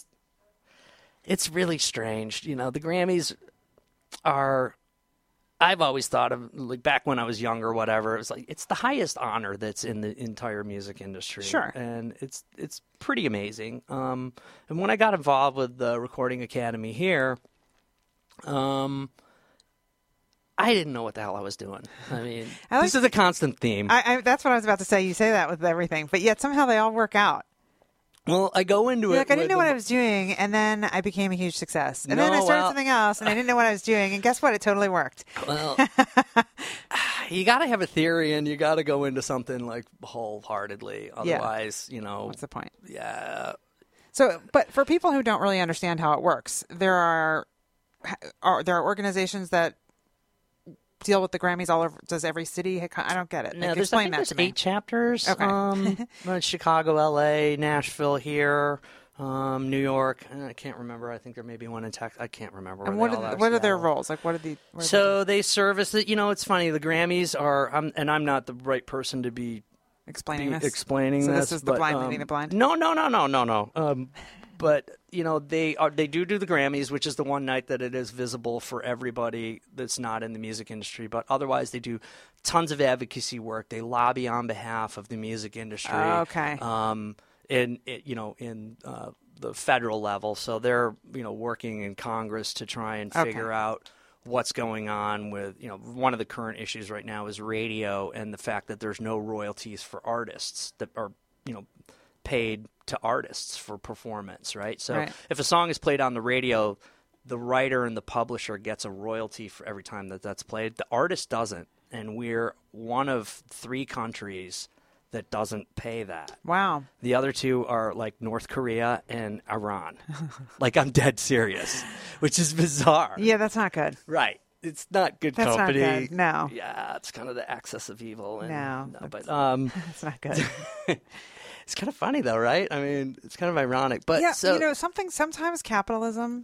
It's really strange. You know, the Grammys are. I've always thought of, like, back when I was younger, whatever. It was like it's the highest honor that's in the entire music industry. Sure. And it's it's pretty amazing. Um, and when I got involved with the Recording Academy here, um. I didn't know what the hell I was doing. I mean, I like this is a constant theme. I, I, that's what I was about to say. You say that with everything, but yet somehow they all work out. Well, I go into You're it. like, I didn't with know what the- I was doing, and then I became a huge success. And then I No, started well- something else, and I didn't know what I was doing, and guess what? It totally worked. Well, you got to have a theory, and you got to go into something like wholeheartedly. Otherwise, you know, What's the point? yeah. So, but for people who don't really understand how it works, there are, are there are organizations that deal with the Grammys all over. Does every city? I don't get it. No, Like, there's, I explain think that there's to me. eight chapters. Okay. Um, uh, Chicago, L A, Nashville here, um, New York. I can't remember. I think there may be one in Texas. I can't remember. Where And they what all are, are. what are their Seattle. roles? Like, what are the? What are So they service it. You know, it's funny. The Grammys are, um, and I'm not the right person to be they explaining be this? explaining So this. this is the but, blind um, leading the blind? No, no, no, no, no, no. Um, but you know, they are they do do the Grammys, which is the one night that it is visible for everybody that's not in the music industry. But otherwise, they do tons of advocacy work. They lobby on behalf of the music industry. Oh, okay. Um, in it, you know, in uh, the federal level, so they're you know working in Congress to try and Okay. figure out what's going on with, you know, one of the current issues right now is radio and the fact that there's no royalties for artists that are, you know, paid to artists for performance, right? So Right. if a song is played on the radio, the writer and the publisher gets a royalty for every time that that's played. The artist doesn't, and we're one of three countries that doesn't pay that. Wow. The other two are like North Korea and Iran. Like, I'm dead serious, which is bizarre. Yeah, that's not good. Right. It's not good That's not company. good. No. Yeah, it's kind of the axis of evil. And, No, but um, That's not good. it's kind of funny though, right? I mean, it's kind of ironic. But yeah, so you know, something sometimes capitalism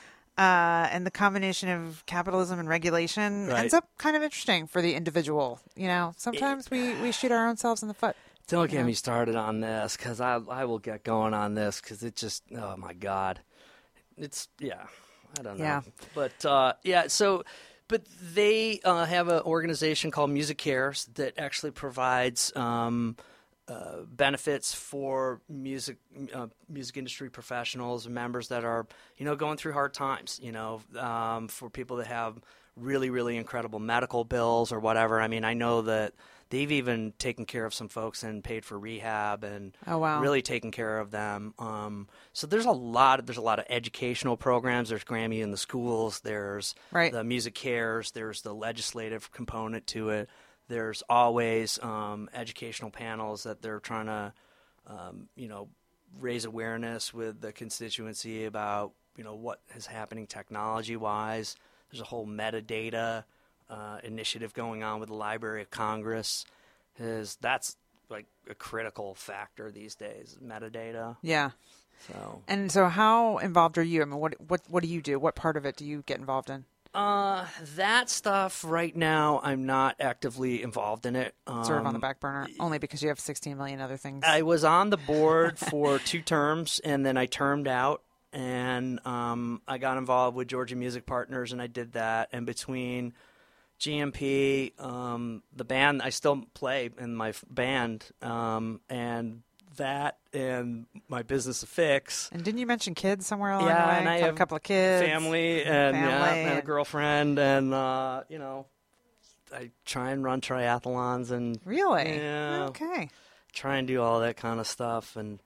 uh, and the combination of capitalism and regulation Right. ends up kind of interesting for the individual. You know, sometimes we, we shoot our own selves in the foot. don't get yeah. me started on this because I I will get going on this because it just oh my god, it's yeah I don't know. Yeah. But uh, yeah, so. But they uh, have an organization called Music Cares that actually provides um, uh, benefits for music uh, music industry professionals and members that are, you know, going through hard times. You know, um, for people that have really, really incredible medical bills or whatever. I mean, I know that they've even taken care of some folks and paid for rehab and Oh, wow. really taken care of them. Um, so there's a lot. Of, there's a lot of educational programs. There's Grammy in the schools. There's Right. the Music Cares. There's the legislative component to it. There's always um, educational panels that they're trying to, um, you know, raise awareness with the constituency about, you know, what is happening technology-wise. There's a whole metadata uh, initiative going on with the Library of Congress. Is that's like a critical factor these days, metadata. Yeah. So. And so how involved are you? I mean, what what what do you do? What part of it do you get involved in? Uh, that stuff right now, I'm not actively involved in it. Um, Sort of on the back burner, only because you have sixteen million other things. I was on the board for two terms, and then I termed out, and um, I got involved with Georgia Music Partners, and I did that. And between G M P, um, the band, I still play in my f- band, um, and that and my business of Fix. And didn't you mention kids somewhere along yeah, the way? and I have, have a couple of kids, family, and family, yeah, and a and- girlfriend, and uh, you know, I try and run triathlons and Really? yeah, Okay. try and do all that kind of stuff, and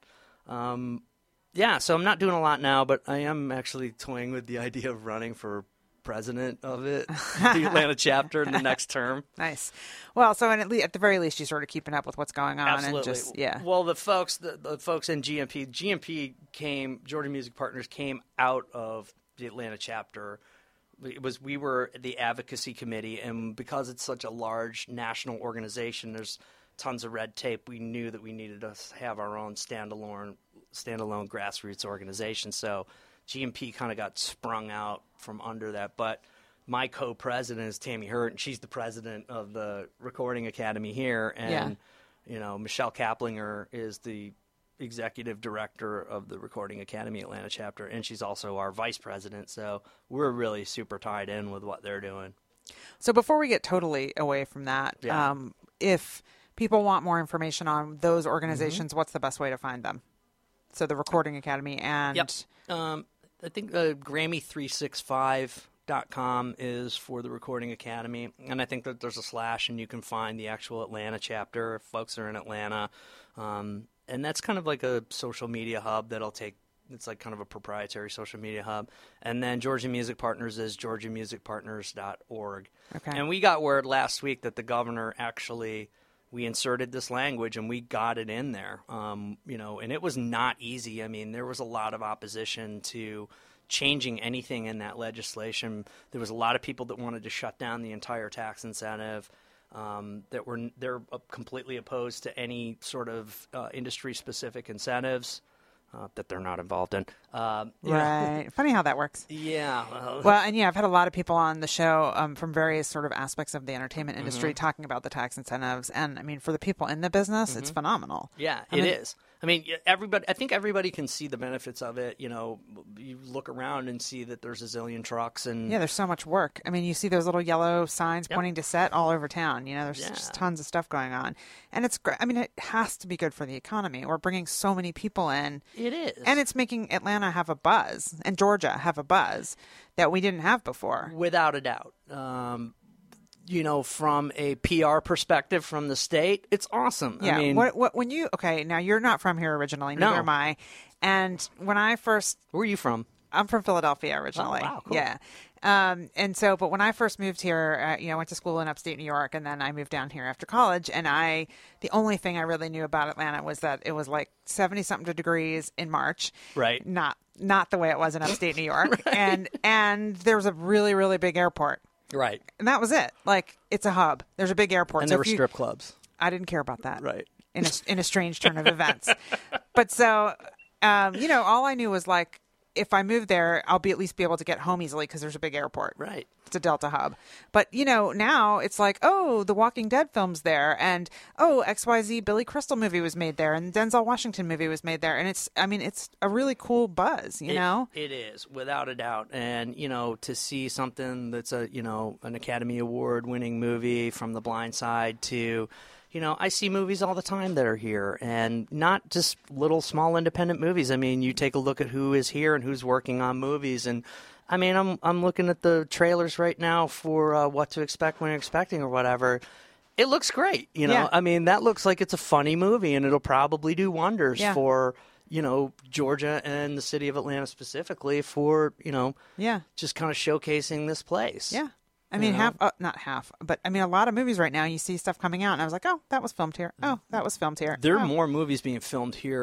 um, yeah. So I'm not doing a lot now, but I am actually toying with the idea of running for president of it, the Atlanta chapter in the next term. Nice. Well, so at, le- at the very least, you're sort of keeping up with what's going on. Absolutely. And just, yeah. Well, the folks, the, the folks in G M P, G M P came, Georgia Music Partners came out of the Atlanta chapter. It was, we were the advocacy committee, and because it's such a large national organization, there's tons of red tape. We knew that we needed to have our own standalone, standalone grassroots organization. So G M P kind of got sprung out from under that, but my co-president is Tammy Hurt, and she's the president of the Recording Academy here, and Yeah. you know, Michelle Kaplinger is the executive director of the Recording Academy Atlanta chapter, and she's also our vice president, so we're really super tied in with what they're doing. So before we get totally away from that, Yeah. um, if people want more information on those organizations, mm-hmm. what's the best way to find them? So the Recording Academy and... Yep. Um, I think uh, Grammy three sixty-five dot com is for the Recording Academy, and I think that there's a slash, and you can find the actual Atlanta chapter if folks are in Atlanta. Um, and that's kind of like a social media hub that'll take, it's like kind of a proprietary social media hub. And then Georgia Music Partners is georgia music partners dot org. Okay. And we got word last week that the governor actually... we inserted this language and we got it in there, um, you know, and it was not easy. I mean, there was a lot of opposition to changing anything in that legislation. There was a lot of people that wanted to shut down the entire tax incentive, um, that were they're completely opposed to any sort of uh, industry-specific incentives uh, that they're not involved in. Um, you know. Right. Funny how that works. Yeah. Well, Well, and yeah, I've had a lot of people on the show um, from various sort of aspects of the entertainment industry Mm-hmm. talking about the tax incentives. And I mean, for the people in the business, Mm-hmm. it's phenomenal. Yeah, I it mean- is. I mean, everybody. I think everybody can see the benefits of it. You know, you look around and see that there's a zillion trucks, and Yeah, there's so much work. I mean, you see those little yellow signs Yep. pointing to set all over town. You know, there's Yeah. just tons of stuff going on. And it's great. I mean, it has to be good for the economy. We're bringing so many people in. it is. And it's making Atlanta have a buzz and Georgia have a buzz that we didn't have before. without a doubt. Um, you know, from a P R perspective from the state, it's awesome. Yeah. I mean, what, what, when you, okay, now you're not from here originally, neither No. am I. And when I first, where are you from? I'm from Philadelphia originally. Oh, wow, cool. Yeah. Um, and so, but when I first moved here, uh, you know, I went to school in upstate New York, and then I moved down here after college. And I, the only thing I really knew about Atlanta was that it was like seventy something degrees in March. Right. Not, not the way it was in upstate New York. right. And, and there was a really, really big airport. Right. And that was it. Like, it's a hub. There's a big airport. And So there were if you- strip clubs. I didn't care about that. Right. In a, in a strange turn of events. But so, um, you know, all I knew was like, if I move there, I'll be at least be able to get home easily because there's a big airport. Right. It's a Delta hub. But, you know, now it's like, oh, the Walking Dead film's there. And, oh, X Y Z Billy Crystal movie was made there. And Denzel Washington movie was made there. And it's, I mean, it's a really cool buzz, you It- know? It is, without a doubt. And, you know, to see something that's a, you know, an Academy Award winning movie from The Blind Side to, you know, I see movies all the time that are here, and not just little small independent movies. I mean, you take a look at who is here and who's working on movies, and I mean, I'm I'm looking at the trailers right now for uh, What to Expect When You're Expecting or whatever. It looks great, you know. Yeah. I mean, that looks like it's a funny movie, and it'll probably do wonders Yeah. for, you know, Georgia and the city of Atlanta specifically for, you know, Yeah. just kind of showcasing this place. Yeah. I mean, You know? half, uh, not half, but I mean, a lot of movies right now, you see stuff coming out, and I was like, oh, that was filmed here. Oh, that was filmed here. There are Oh. more movies being filmed here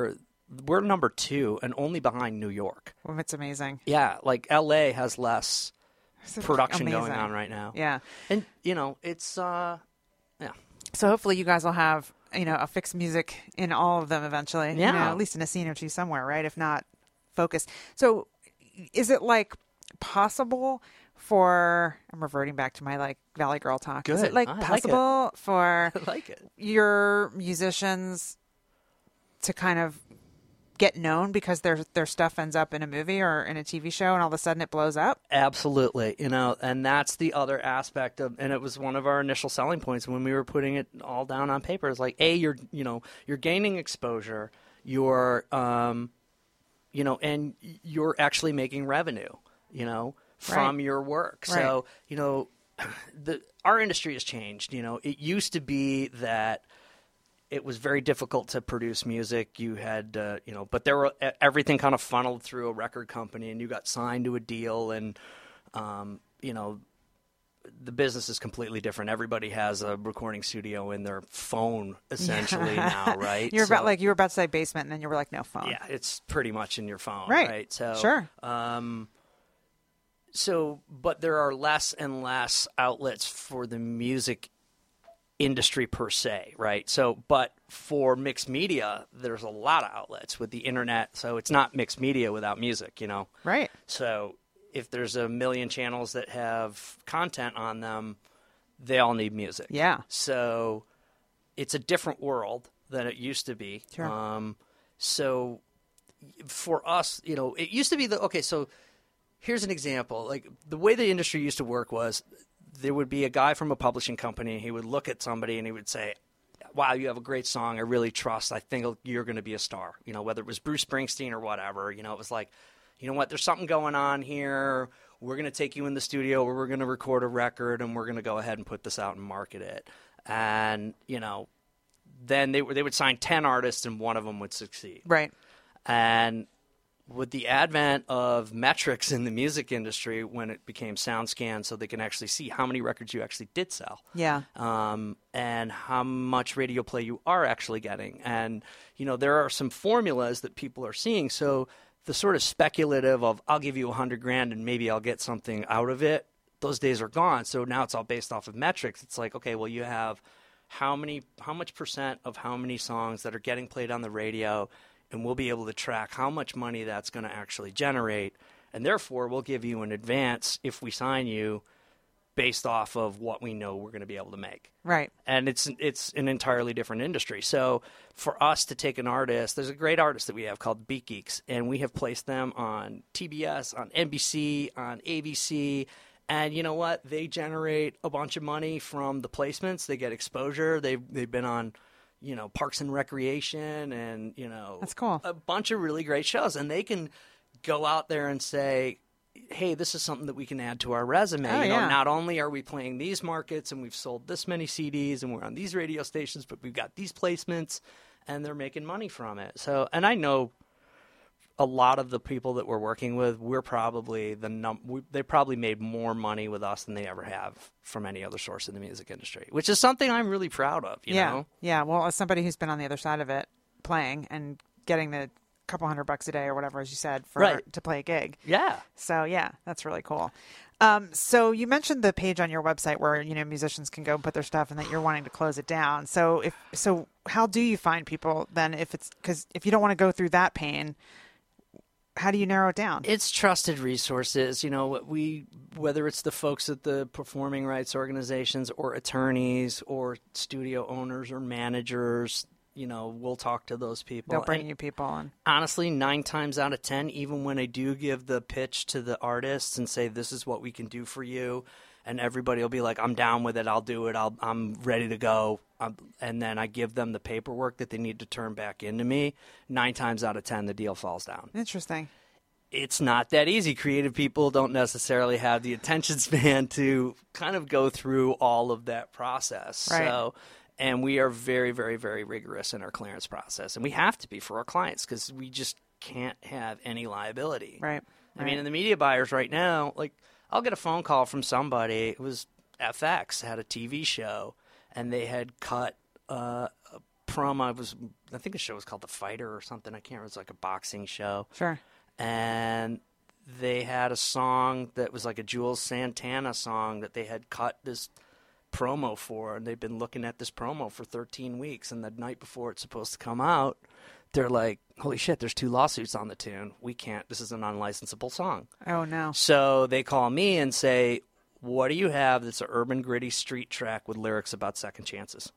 we're number two and only behind New York. Well, it's amazing. Yeah, like L A has less It's production amazing. going on right now. Yeah. And, you know, it's, uh, yeah. So hopefully you guys will have, you know, a fixed music in all of them eventually. Yeah. You know, at least in a scene or two somewhere, right? If not, focus. So is it like possible for, I'm reverting back to my like Valley Girl talk. Good. Is it like I like possible it. for I like it. your musicians to kind of get known because their their stuff ends up in a movie or in a T V show and all of a sudden it blows up? Absolutely. You know, and that's the other aspect of, and it was one of our initial selling points when we were putting it all down on paper. It's like, A, you're, you know, you're gaining exposure, you're, um, you know, and you're actually making revenue, you know, from Right. your work. Right. So, you know, the, our industry has changed. You know, it used to be that it was very difficult to produce music. You had, uh, you know, but there were everything kind of funneled through a record company, and you got signed to a deal, and um, you know, the business is completely different. Everybody has a recording studio in their phone, essentially now, right? You're So- about like you were about to say basement, and then you were like, no phone. yeah, it's pretty much in your phone, Right. right? So Sure. Um, so, but there are less and less outlets for the music industry per se, right? So, but for mixed media, there's a lot of outlets with the internet. So it's not mixed media without music, you know? Right. So if there's a million channels that have content on them, they all need music. Yeah. So it's a different world than it used to be. Sure. Um, so for us, you know, it used to be the, okay, so here's an example. Like the way the industry used to work was there would be a guy from a publishing company. He would look at somebody and he would say, wow, you have a great song. I really trust. I think you're going to be a star. You know, whether it was Bruce Springsteen or whatever, you know, it was like, you know what, there's something going on here. We're going to take you in the studio where we're going to record a record and we're going to go ahead and put this out and market it. And, you know, then they, they would sign ten artists and one of them would succeed. Right. And with the advent of metrics in the music industry, when it became SoundScan, so they can actually see how many records you actually did sell, Yeah. um, and how much radio play you are actually getting. And, you know, there are some formulas that people are seeing. So the sort of speculative of, I'll give you a hundred grand and maybe I'll get something out of it, those days are gone. So now it's all based off of metrics. It's like, okay, well, you have how many, how much percent of how many songs that are getting played on the radio, and we'll be able to track how much money that's going to actually generate. And therefore, we'll give you an advance if we sign you based off of what we know we're going to be able to make. Right. And it's it's an entirely different industry. So for us to take an artist, there's a great artist that we have called Beat Geeks, and we have placed them on T B S, on N B C, on A B C. And you know what? They generate a bunch of money from the placements. They get exposure. They've, they've been on, you know, Parks and Recreation and, you know, That's cool. a bunch of really great shows. And they can go out there and say, hey, this is something that we can add to our resume. Oh, you know, yeah. not only are we playing these markets and we've sold this many C Ds and we're on these radio stations, but we've got these placements and they're making money from it. So, and I know a lot of the people that we're working with, we're probably the num we, they probably made more money with us than they ever have from any other source in the music industry, which is something I'm really proud of, you yeah. know? Yeah. Well, as somebody who's been on the other side of it, playing and getting the couple hundred bucks a day or whatever, as you said, for Right. to play a gig. Yeah. So yeah, that's really cool. Um, so you mentioned the page on your website where, you know, musicians can go and put their stuff and that you're wanting to close it down. So if, so how do you find people then if it's, cause if you don't want to go through that pain, how do you narrow it down? It's trusted resources. You know, we whether it's the folks at the performing rights organizations or attorneys or studio owners or managers, you know, we'll talk to those people. They'll bring And you people on. honestly, nine times out of ten, even when I do give the pitch to the artists and say, this is what we can do for you, and everybody will be like, I'm down with it, I'll do it, I'll, I'm ready to go. Um, and then I give them the paperwork that they need to turn back into me, nine times out of ten, the deal falls down. Interesting. It's not that easy. Creative people don't necessarily have the attention span to kind of go through all of that process. Right. So, and we are very, very, very rigorous in our clearance process. And we have to be for our clients because we just can't have any liability. Right. I mean, right. in the media buyers right now, like I'll get a phone call from somebody. It was F X had a T V show, and they had cut uh, a promo. It was, I think the show was called The Fighter or something. I can't remember. It was like a boxing show. Sure. And they had a song that was like a Jules Santana song that they had cut this promo for, and they've been looking at this promo for thirteen weeks, and the night before it's supposed to come out, they're like, holy shit, there's two lawsuits on the tune. We can't, this is an unlicensable song. Oh, no. So they call me and say, what do you have that's an urban gritty street track with lyrics about second chances?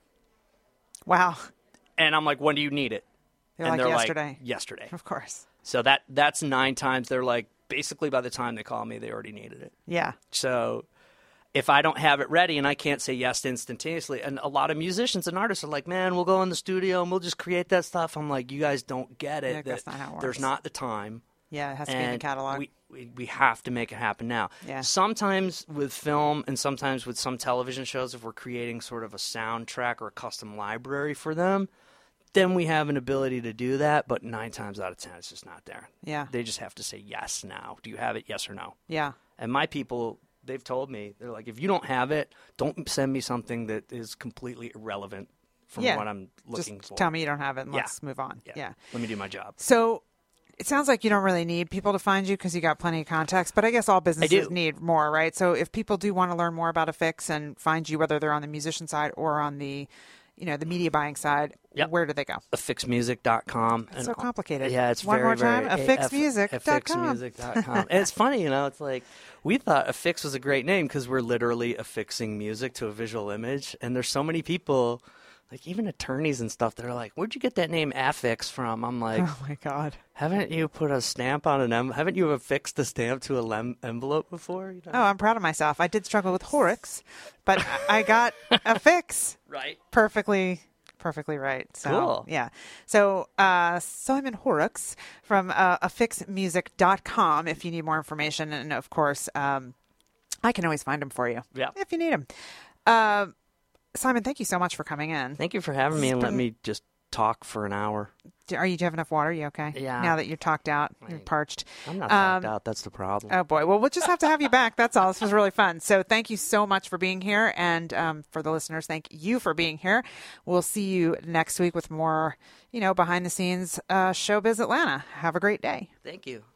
Wow. And I'm like, when do you need it? They're and like they're yesterday. like, yesterday. Of course. So that that's nine times. They're like, basically by the time they call me, they already needed it. Yeah. So if I don't have it ready and I can't say yes instantaneously, and a lot of musicians and artists are like, man, we'll go in the studio and we'll just create that stuff. I'm like, you guys don't get it. Yeah, that's not how it works. There's not the time. Yeah, it has to be in the catalog. We, we, we have to make it happen now. Yeah. Sometimes with film and sometimes with some television shows, if we're creating sort of a soundtrack or a custom library for them, then we have an ability to do that. But nine times out of ten, it's just not there. Yeah. They just have to say yes now. Do you have it? Yes or no? Yeah. And my people, they've told me, they're like, if you don't have it, don't send me something that is completely irrelevant from Yeah. what I'm looking Just for. tell me you don't have it and Yeah. let's move on. Yeah. Yeah. Let me do my job. So it sounds like you don't really need people to find you because you got plenty of contacts, but I guess all businesses do. need more, right? So if people do want to learn more about Affix and find you, whether they're on the musician side or on the, you know, the media buying side, Yep. where do they go? affix music dot com. It's so complicated. Yeah, it's One very, more time, very affix music dot com. affix music dot com. And it's funny, you know, it's like we thought Affix was a great name because we're literally affixing music to a visual image. And there's so many people, like even attorneys and stuff, that are like, where'd you get that name Affix from? I'm like, Oh my God. haven't you put a stamp on an em- haven't you affixed a stamp to a lem- envelope before? You know? Oh, I'm proud of myself. I did struggle with Horrocks, but I I got Affix Right. perfectly perfectly right. So, Cool. yeah. So, uh, Simon Horrocks from uh, affix music dot com if you need more information. And, of course, um, I can always find him for you Yeah. if you need him. Uh, Simon, thank you so much for coming in. Thank you for having me and let me just talk for an hour. Do- Are you, do you have enough water? Are you okay? Yeah. Now that you're talked out, you're I- parched. I'm not Um, talked out. That's the problem. Oh, boy. Well, we'll just have to have you back. That's all. This was really fun. So thank you so much for being here. And um, for the listeners, thank you for being here. We'll see you next week with more, you know, behind the scenes uh, Showbiz Atlanta. Have a great day. Thank you.